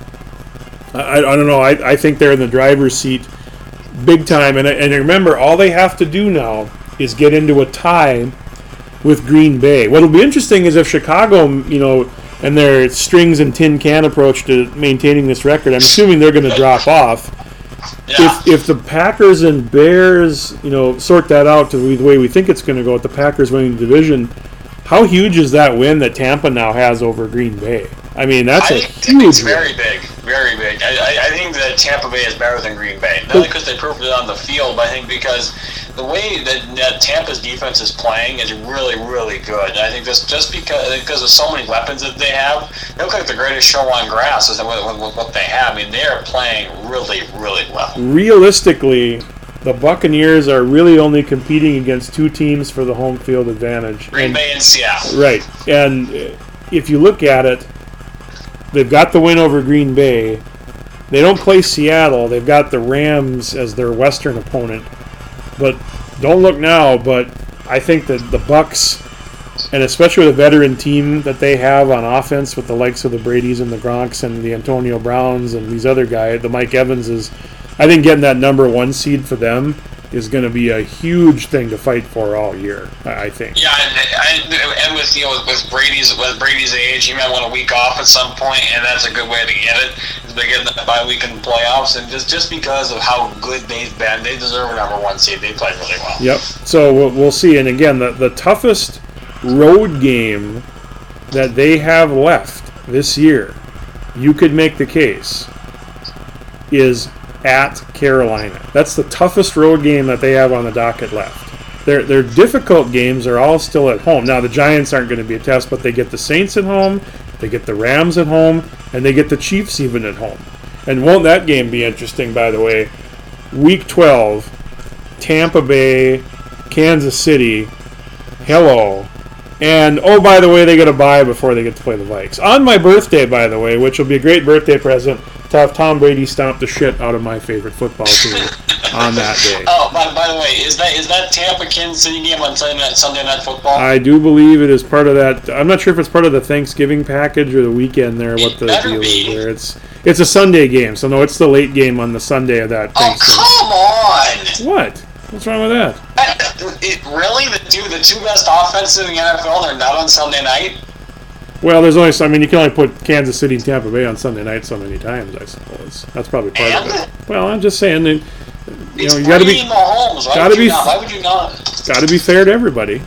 I don't know. I think they're in the driver's seat big time. And remember, all they have to do now is get into a tie with Green Bay. What'll be interesting is if Chicago, and their strings and tin can approach to maintaining this record, I'm assuming they're going to drop off. Yeah. If the Packers and Bears, sort that out to the way we think it's going to go with the Packers winning the division, how huge is that win that Tampa now has over Green Bay? I mean, that's a think huge it's very big, very big. I think that Tampa Bay is better than Green Bay. Not only because they proved it on the field, but I think because the way that Tampa's defense is playing is really, really good. And I think this just because of so many weapons that they have, they look like the greatest show on grass is what they have. I mean, they are playing really, really well. Realistically, the Buccaneers are really only competing against two teams for the home field advantage. Green Bay and Seattle. Right. And if you look at it, they've got the win over Green Bay. They don't play Seattle. They've got the Rams as their Western opponent. But don't look now, but I think that the Bucs, and especially the veteran team that they have on offense with the likes of the Bradys and the Gronks and the Antonio Browns and these other guys, the Mike Evanses, I think getting that number 1 seed for them is going to be a huge thing to fight for all year, I think. Yeah, and with Brady's age, he might want a week off at some point, and that's a good way to get it. They get that bye week in the playoffs, and just because of how good they've been, they deserve a number 1 seed. They played really well. Yep. So we'll see. And again, the toughest road game that they have left this year, you could make the case, is at Carolina. That's the toughest road game that they have on the docket left. Their difficult games are all still at home. Now, the Giants aren't going to be a test, but they get the Saints at home, they get the Rams at home, and they get the Chiefs even at home. And won't that game be interesting, by the way? Week 12, Tampa Bay, Kansas City, hello. And, oh, by the way, they get a bye before they get to play the Vikes. On my birthday, by the way, which will be a great birthday present, to have Tom Brady stomp the shit out of my favorite football team on that day. Oh, by the way, is that Tampa Kansas City game on Sunday Night Football? I do believe it is part of that. I'm not sure if it's part of the Thanksgiving package or the weekend there, what the deal is there. It's a Sunday game, so no, it's the late game on the Sunday of that Thanksgiving. Oh, come on! What? What's wrong with that? Really? The two best offenses in the NFL, they're not on Sunday night? Well, you can only put Kansas City and Tampa Bay on Sunday night so many times, I suppose. That's probably part of it. Well, I'm just saying that you got to be Mahomes. Why would you not? Got to be fair to everybody.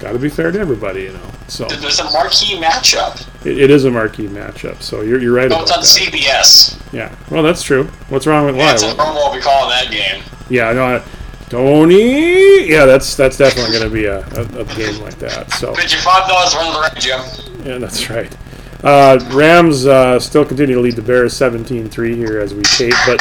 So there's a marquee matchup. It is a marquee matchup. So you're right about that. It's on CBS. Yeah. Well, that's true. What's wrong with live? That's what we call that game. Yeah. No. Tony. Yeah, that's definitely going to be a game like that. So. Bet you $5 run the right, Jim. Yeah, that's right. Rams still continue to lead the Bears 17-3 here as we tape. But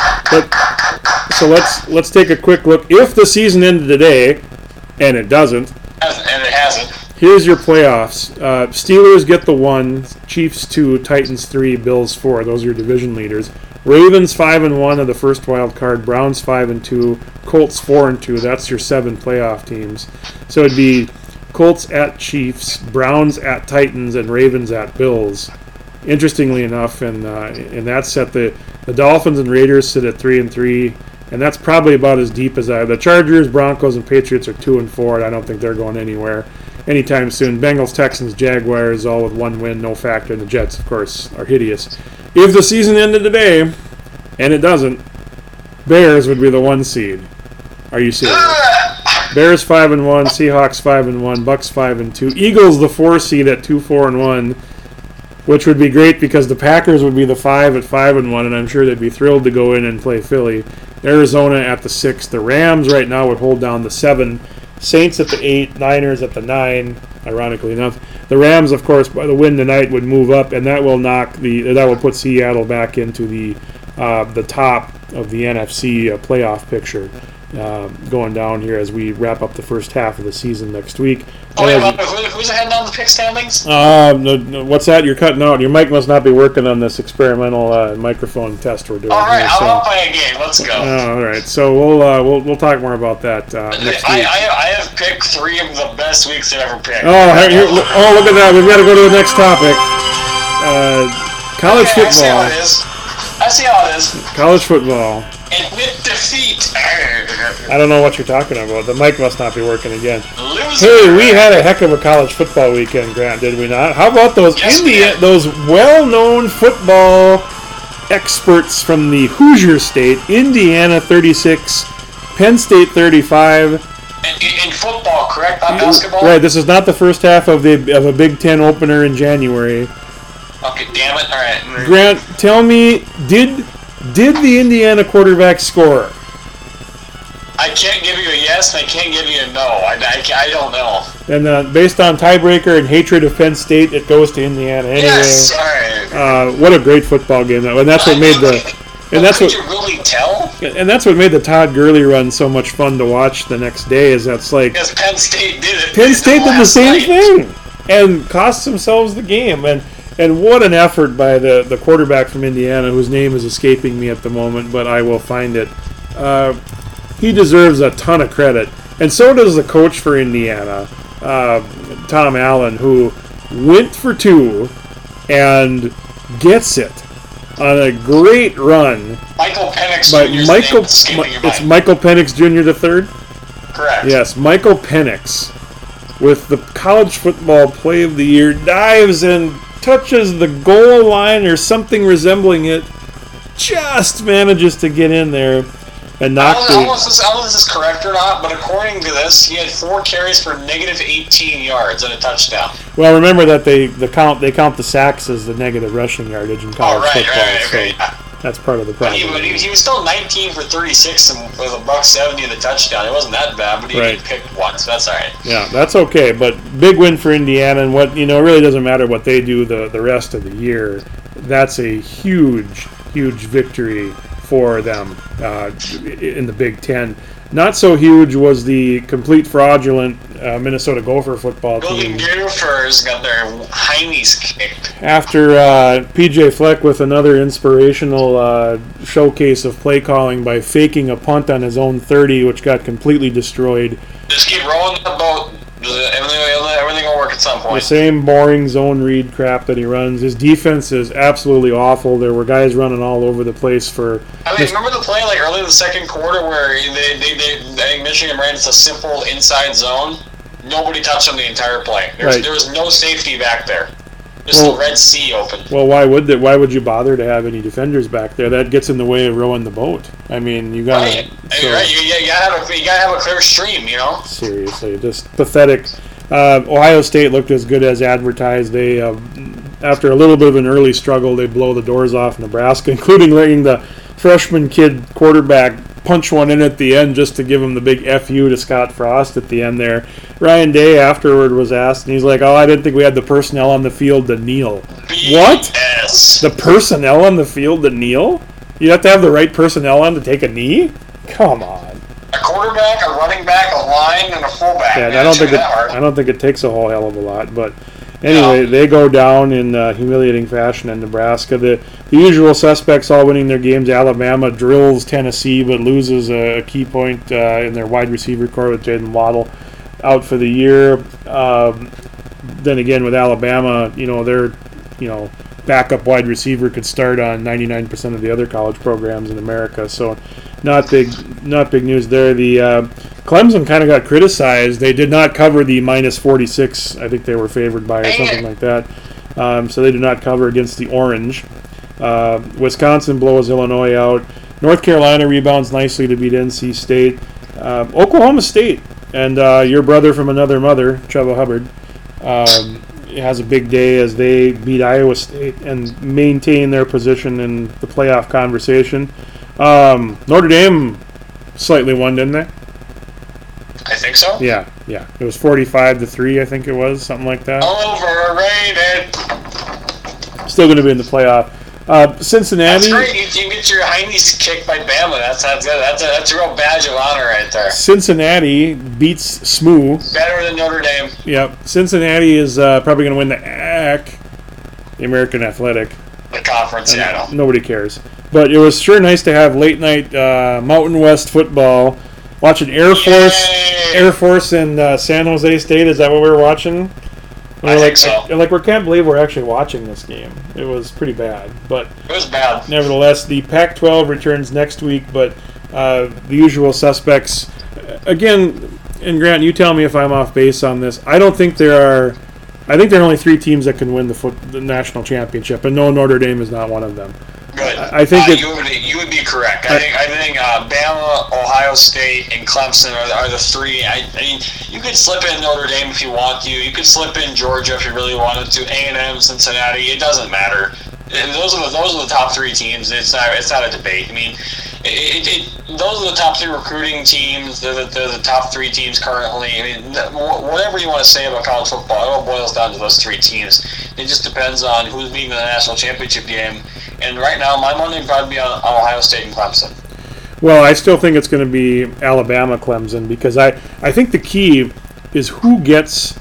so let's take a quick look. If the season ended today, and it doesn't, and it hasn't, here's your playoffs. Steelers get the 1, Chiefs 2, Titans 3, Bills 4. Those are your division leaders. Ravens 5-1 of the first wild card. Browns 5-2. Colts 4-2. That's your 7 playoff teams. So it'd be Colts at Chiefs, Browns at Titans, and Ravens at Bills. Interestingly enough, in that set, the Dolphins and Raiders sit at 3-3, and that's probably about as deep as the Chargers, Broncos, and Patriots are 2-4, and I don't think they're going anywhere anytime soon. Bengals, Texans, Jaguars, all with 1 win, no factor, and the Jets, of course, are hideous. If the season ended today, and it doesn't, Bears would be the 1 seed. Are you serious? Bears 5-1, Seahawks 5-1, Bucks 5-2, Eagles the 4 seed at 2-4-1, which would be great because the Packers would be the 5 at 5-1, and I'm sure they'd be thrilled to go in and play Philly. Arizona at the 6. The Rams right now would hold down the 7. Saints at the 8. Niners at the 9. Ironically enough, the Rams, of course, by the win tonight, would move up, and that will put Seattle back into the top of the NFC playoff picture. Going down here as we wrap up the first half of the season next week. Who's ahead on the pick standings? No, what's that? You're cutting out. Your mic must not be working on this experimental microphone test we're doing. All right, here, I'll play a game. Let's go. All right, so we'll talk more about that next week. I have picked 3 of the best weeks I've ever picked. Look at that. We've got to go to the next topic. College football. I see how it is. College football. Admit defeat. I don't know what you're talking about. The mic must not be working again. Lose loser. Hey, we had a heck of a college football weekend, Grant, did we not? How about those Yes, we did. those well-known football experts from the Hoosier State? Indiana 36, Penn State 35. In football, correct? Not basketball? Right, this is not the first half of a Big Ten opener in January. Okay, damn it. All right. Grant, tell me, did the Indiana quarterback score? I can't give you a yes, and I can't give you a no. I don't know. And based on tiebreaker and hatred of Penn State, it goes to Indiana anyway. Yes, all right. What a great football game that was. And that's what made Could you really tell? And that's what made the Todd Gurley run so much fun to watch the next day. Is that's like Because Penn State did it. Penn State did the last same night. thing and cost themselves the game. And what an effort by the quarterback from Indiana, whose name is escaping me at the moment, but I will find it. He deserves a ton of credit, and so does the coach for Indiana, Tom Allen, who went for two and gets it on a great run Michael Penix by Jr.'s Michael. name is escaping your It's mind. Michael Penix Jr. the third. Correct. Yes, Michael Penix, with the college football play of the year, dives and touches the goal line or something resembling it, just manages to get in there and I knock don't know if this is correct or not, but according to this, he had 4 carries for negative 18 yards and a touchdown. Well, remember that they count the sacks as the negative rushing yardage in college football, so that's part of the But problem. he was still 19 for 36 and with a $170 and a touchdown. It wasn't that bad, but he Right. picked one, so that's all right. Yeah, that's okay, but big win for Indiana, and what it really doesn't matter what they do the rest of the year. That's a huge victory for them in the Big Ten. Not so huge was the complete fraudulent Minnesota Gopher football Golden team. Gophers got their heinies kicked. After P.J. Fleck with another inspirational showcase of play calling by faking a punt on his own 30, which got completely destroyed. Just keep rolling the boat. Everything will work at some The point. same boring zone read crap that he runs. His defense is absolutely awful. There were guys running all over the place for. I mean, remember the play like early in the second quarter where I think Michigan ran just a simple inside zone? Nobody touched on the entire play. Right. There was no safety back there. Just Well- the Red Sea open. Well, why would you bother to have any defenders back there? That gets in the way of rowing the boat. I mean, you gotta. Right. I mean, right. You gotta have a clear stream, you know? Seriously, just pathetic. Ohio State looked as good as advertised. They, after a little bit of an early struggle, they blow the doors off Nebraska, including letting the freshman kid quarterback punch one in at the end just to give him the big FU to Scott Frost at the end there. Ryan Day afterward was asked, and he's like, "Oh, I didn't think we had the personnel on the field to kneel." What? Yes. The personnel on the field to kneel? You have to have the right personnel on to take a knee? Come on. A quarterback, a running back, a line, and a fullback. Yeah, Man, I don't it shouldn't think be that hard. I don't think it takes a whole hell of a lot, but anyway, they go down in humiliating fashion in Nebraska. The usual suspects all winning their games. Alabama drills Tennessee, but loses a key point in their wide receiver core with Jaden Waddle out for the year. Then again, with Alabama, their backup wide receiver could start on 99% of the other college programs in America. So not big news there. The Clemson kind of got criticized. They did not cover the minus 46. I think they were favored by or something like that. So they did not cover against the Orange. Wisconsin blows Illinois out. North Carolina rebounds nicely to beat NC State. Oklahoma State and your brother from another mother, Chuba Hubbard, has a big day as they beat Iowa State and maintain their position in the playoff conversation. Notre Dame slightly won, didn't they? I think so. Yeah. It was 45-3, I think it was, something like that. Overrated. Still going to be in the playoff. Cincinnati. That's great. You get your heinies kicked by Bama. That's a real badge of honor right there. Cincinnati beats SMU. Better than Notre Dame. Yep. Cincinnati is probably going to win the AAC, the American Athletic. The conference, yeah, I know. Nobody cares. But it was sure nice to have late night Mountain West football. Watching Air Force and San Jose State. Is that what we were watching? I think so. We can't believe we're actually watching this game. It was pretty bad, but It was bad. nevertheless, the Pac-12 returns next week. But the usual suspects. Again, and Grant, you tell me if I'm off base on this. I think there are only 3 teams that can win the national championship, and no, Notre Dame is not one of them. Good. I think you would be correct. I think Bama, Ohio State, and Clemson are the 3. I mean, you could slip in Notre Dame if you want to. You could slip in Georgia if you really wanted to. A&M, Cincinnati. It doesn't matter. And those are the top 3 teams. It's not a debate. I mean, those are the top 3 recruiting teams. They're the top 3 teams currently. I mean, whatever you want to say about college football, it all boils down to those 3 teams. It just depends on who's being in the national championship game. And right now, my money would probably be on Ohio State and Clemson. Well, I still think it's going to be Alabama, Clemson, because I think the key is who gets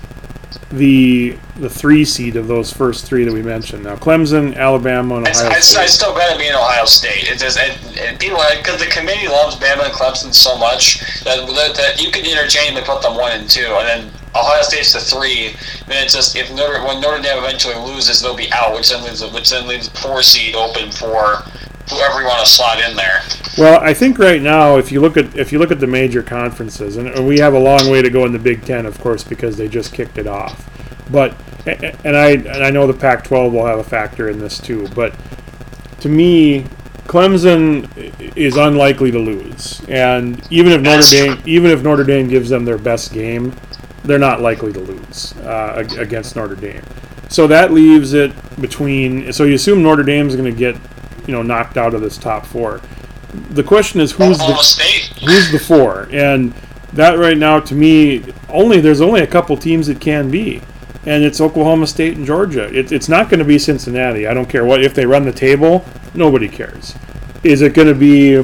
the 3 seed of those first 3 that we mentioned. Now, Clemson, Alabama, and Ohio State. I still bet it being Ohio State. Because the committee loves Bama and Clemson so much that you can interchangeably put them 1 and 2, and then Ohio State's the 3. Then it's just when Notre Dame eventually loses, they'll be out, which then leaves the 4 seed open for whoever you want to slot in there. Well, I think right now, if you look at the major conferences, and we have a long way to go in the Big Ten, of course, because they just kicked it off. But I know the Pac-12 will have a factor in this too. But to me, Clemson is unlikely to lose, and even if Notre Dame gives them their best game, they're not likely to lose against Notre Dame. So that leaves it between. So you assume Notre Dame's going to get knocked out of this top 4. The question is who's the 4, and that right now to me there's only a couple teams it can be, and it's Oklahoma State and Georgia. It's not going to be Cincinnati. I don't care if they run the table. Nobody cares. Is it going to be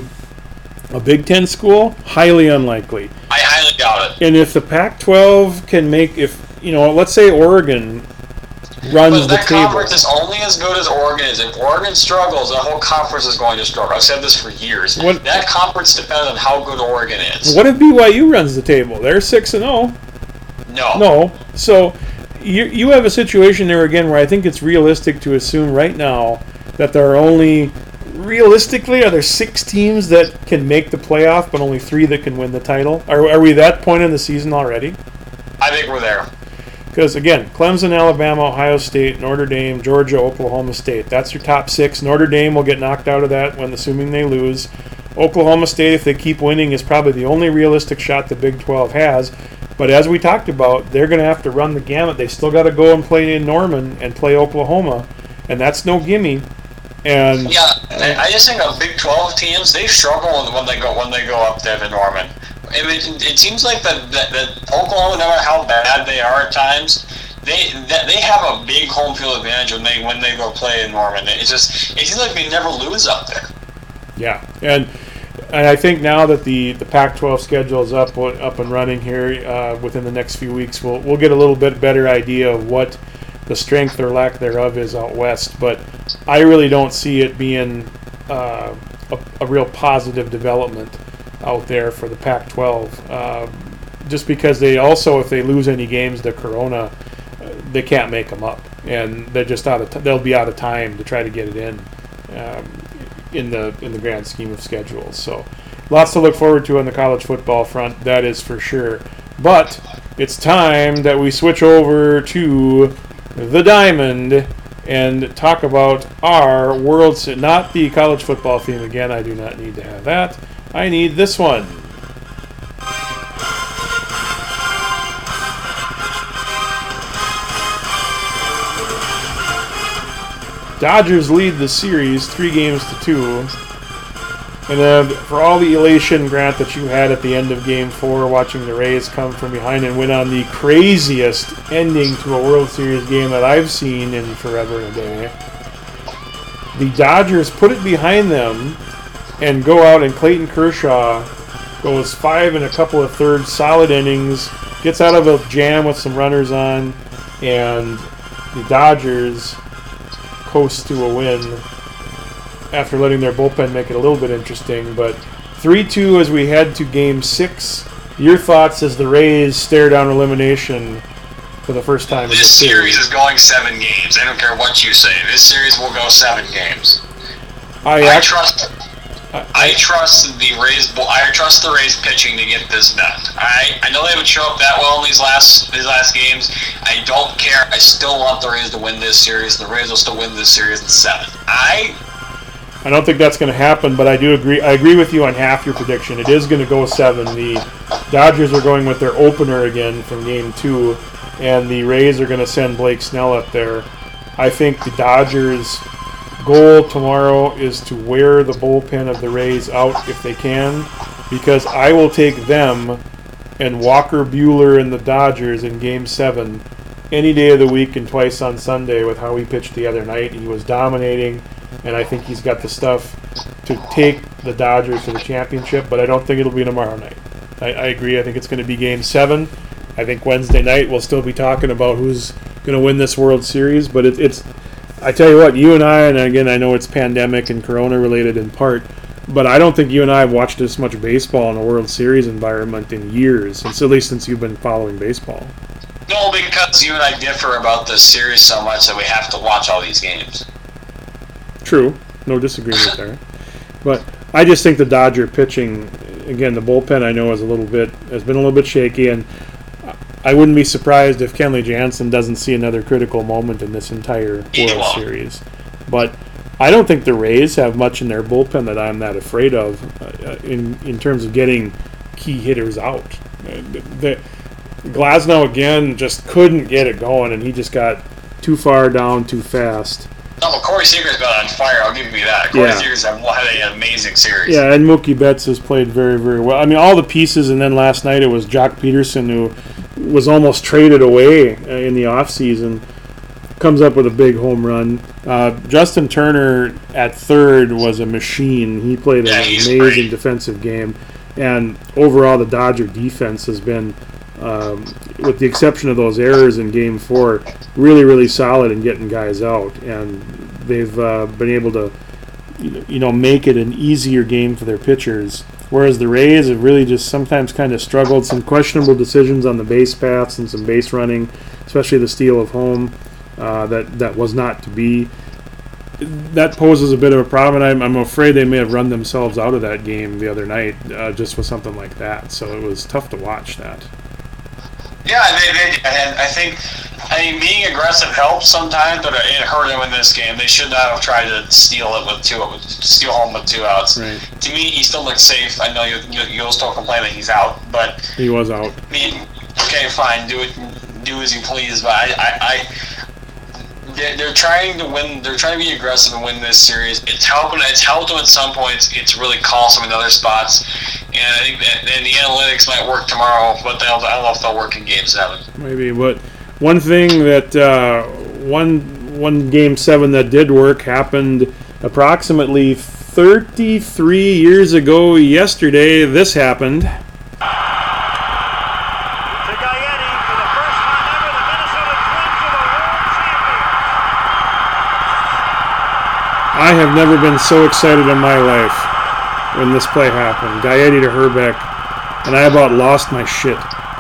a Big Ten school? Highly unlikely. I highly doubt it. And if the Pac-12 can let's say Oregon runs the table. That conference is only as good as Oregon is. If Oregon struggles, the whole conference is going to struggle. I've said this for years. That conference depends on how good Oregon is. What if BYU runs the table? They're 6-0. No. So you have a situation there again where I think it's realistic to assume right now that there are only. Realistically, are there 6 teams that can make the playoff, but only 3 that can win the title? Are we that point in the season already? I think we're there. Because, again, Clemson, Alabama, Ohio State, Notre Dame, Georgia, Oklahoma State. That's your top 6. Notre Dame will get knocked out of that assuming they lose. Oklahoma State, if they keep winning, is probably the only realistic shot the Big 12 has. But as we talked about, they're going to have to run the gamut. They still got to go and play in Norman and play Oklahoma, and that's no gimme. And I just think of Big 12 teams, they struggle when they go up there to Norman. I mean, it seems like that Oklahoma, no matter how bad they are at times, they have a big home field advantage when they go play in Norman. It seems like they never lose up there. Yeah, and I think now that the Pac-12 schedule is up and running here within the next few weeks, we'll get a little bit better idea of what the strength or lack thereof is out west. But I really don't see it being a real positive development out there for the Pac-12, just because they also, if they lose any games to Corona, they can't make them up, and they're just they'll be out of time to try to get it in the grand scheme of schedules. So lots to look forward to on the college football front, that is for sure. But it's time that we switch over to the Diamond and talk about our World Series. Not the college football theme again. I do not need to have that. I need this one. Dodgers lead the series 3-2. And for all the elation, Grant, that you had at the end of Game 4, watching the Rays come from behind and win on the craziest ending to a World Series game that I've seen in forever and a day, the Dodgers put it behind them and go out, and Clayton Kershaw goes 5 1/3 solid innings, gets out of a jam with some runners on, and the Dodgers coast to a win after letting their bullpen make it a little bit interesting. But 3-2 as we head to Game 6. Your thoughts as the Rays stare down elimination for the first time in this series is going 7 games. I don't care what you say. This series will go 7 games. I trust it. I trust the Rays pitching to get this done. I know they would show up that well in these last games. I don't care. I still want the Rays to win this series. The Rays will still win this series in 7. I don't think that's going to happen, but I do agree. I agree with you on half your prediction. It is going to go 7. The Dodgers are going with their opener again from Game 2, and the Rays are going to send Blake Snell up there. I think the Dodgers' goal tomorrow is to wear the bullpen of the Rays out if they can, because I will take them and Walker Buehler and the Dodgers in Game 7 any day of the week and twice on Sunday with how he pitched the other night. He was dominating, and I think he's got the stuff to take the Dodgers to the championship, but I don't think it'll be tomorrow night. I agree. I think it's going to be Game 7. I think Wednesday night we'll still be talking about who's going to win this World Series, but it's I tell you what, you and I, and again, I know it's pandemic and Corona-related in part, but I don't think you and I have watched this much baseball in a World Series environment in years, at least since you've been following baseball. No, because you and I differ about this series so much that we have to watch all these games. True. No disagreement there. But I just think the Dodger pitching, again, the bullpen I know has been a little bit shaky, and I wouldn't be surprised if Kenley Jansen doesn't see another critical moment in this entire World Series. But I don't think the Rays have much in their bullpen that I'm that afraid of in terms of getting key hitters out. Glasnow, again, just couldn't get it going, and he just got too far down too fast. No, but Corey Seager's been on fire. I'll give you that. Corey Seager's had an amazing series. Yeah, and Mookie Betts has played very, very well. I mean, all the pieces, and then last night it was Jock Peterson, who was almost traded away in the offseason, comes up with a big home run. Justin Turner at third was a machine. He played an amazing defensive game. And overall, the Dodger defense has been, with the exception of those errors in Game 4, really, really solid in getting guys out. And they've been able to, make it an easier game for their pitchers. Whereas the Rays have really just sometimes kind of struggled. Some questionable decisions on the base paths and some base running, especially the steal of home that was not to be. That poses a bit of a problem, and I'm afraid they may have run themselves out of that game the other night just with something like that. So it was tough to watch that. Yeah, and I think being aggressive helps sometimes, but it hurt them in this game. They should not have tried to steal home with 2 outs. Right. To me, he still looks safe. I know you'll still complain that he's out, but he was out. I mean, okay, fine, do as you please, but they're trying to win. They're trying to be aggressive and win this series. It's helping. It's helped them at some points. It's really cost them in other spots. And I think that the analytics might work tomorrow, but I don't know if they'll work in Game 7. Maybe, but one thing that one Game 7 that did work happened approximately 33 years ago yesterday. This happened. I have never been so excited in my life when this play happened. Gaetti to Herbeck, and I about lost my shit.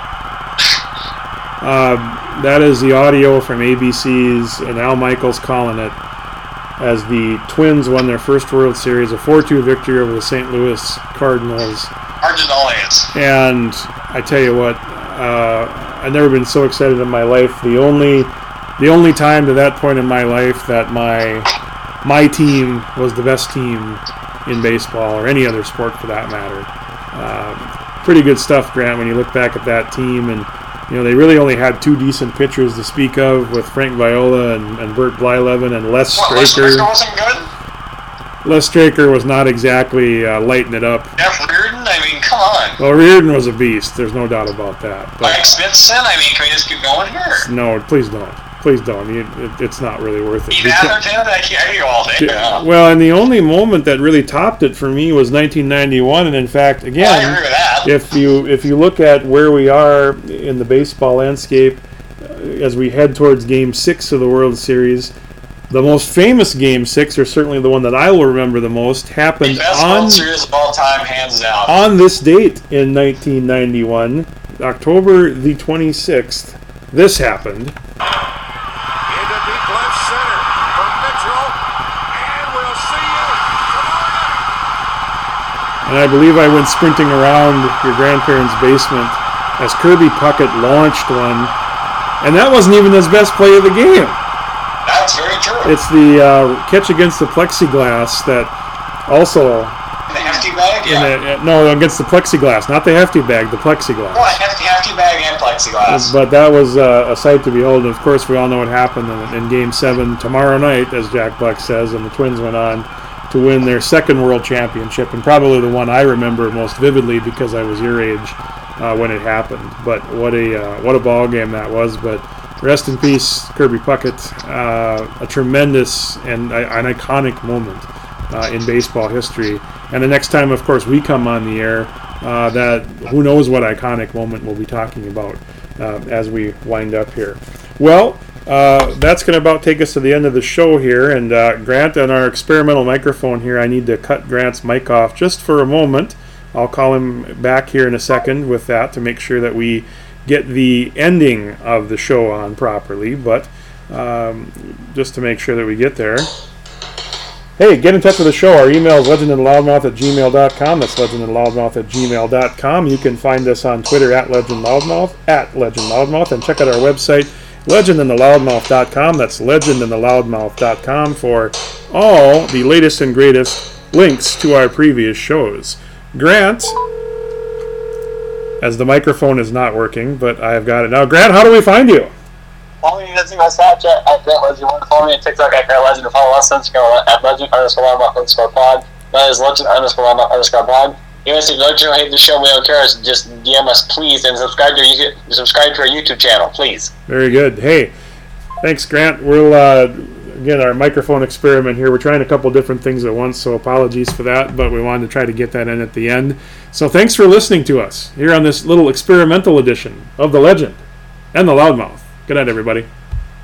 That is the audio from ABC's and Al Michaels calling it as the Twins won their first World Series, a 4-2 victory over the St. Louis Cardinals. And I tell you what, I've never been so excited in my life. The only time to that point in my life that my team was the best team in baseball, or any other sport for that matter. Pretty good stuff, Grant, when you look back at that team. And they really only had 2 decent pitchers to speak of, with Frank Viola and Bert Blyleven and Les Straker. Les Straker wasn't good? Les Straker was not exactly lighting it up. Jeff Reardon? I mean, come on. Well, Reardon was a beast. There's no doubt about that. But Mike Smithson? I mean, can we just keep going here? No, please don't. Please don't. It's not really worth it. Steve Atherton? I hear all day now. Well, and the only moment that really topped it for me was 1991. And in fact, again, I agree with that. If you look at where we are in the baseball landscape as we head towards Game 6 of the World Series, the most famous Game 6, or certainly the one that I will remember the most, happened the best World Series of all time, hands down. On this date in 1991, October the 26th. This happened. Left center for Mitchell, and we'll see you tomorrow night. and I believe I went sprinting around your grandparents' basement as Kirby Puckett launched one, and that wasn't even his best play of the game. That's very true. It's the catch against the plexiglass that also... The hefty bag? Yeah. No, against the plexiglass. Not the hefty bag, the plexiglass. Oh, hefty bag and plexiglass. But that was a sight to behold. And of course, we all know what happened in Game 7 tomorrow night, as Jack Buck says, and the Twins went on to win their second World Championship, and probably the one I remember most vividly because I was your age when it happened. But what a ball game that was. But rest in peace, Kirby Puckett. A tremendous and an iconic moment in baseball history. And the next time, of course, we come on the air, that who knows what iconic moment we'll be talking about as we wind up here. Well, that's going to about take us to the end of the show here. And Grant, on our experimental microphone here, I need to cut Grant's mic off just for a moment. I'll call him back here in a second with that to make sure that we get the ending of the show on properly. But just to make sure that we get there. Hey, get in touch with the show. Our email is legendandloudmouth@gmail.com. That's legendandloudmouth@gmail.com. You can find us on Twitter at legendloudmouth, and check out our website, legendandtheloudmouth.com. That's legendandtheloudmouth.com for all the latest and greatest links to our previous shows. Grant, as the microphone is not working, but I have got it now. Grant, how do we find you? Follow me on Snapchat at Grant Legend. You want to follow me on TikTok at Grant Legend, and follow us on Instagram at Legend_Loudmouth_pod. That is Legend_Loudmouth_pod. You want to see Legend or hate the show? We don't care. Just DM us, please, and subscribe to our YouTube channel, please. Very good. Hey, thanks, Grant. We'll again, our microphone experiment here. We're trying a couple different things at once, so apologies for that, but we wanted to try to get that in at the end. So thanks for listening to us here on this little experimental edition of The Legend and the Loudmouth. Good night, everybody.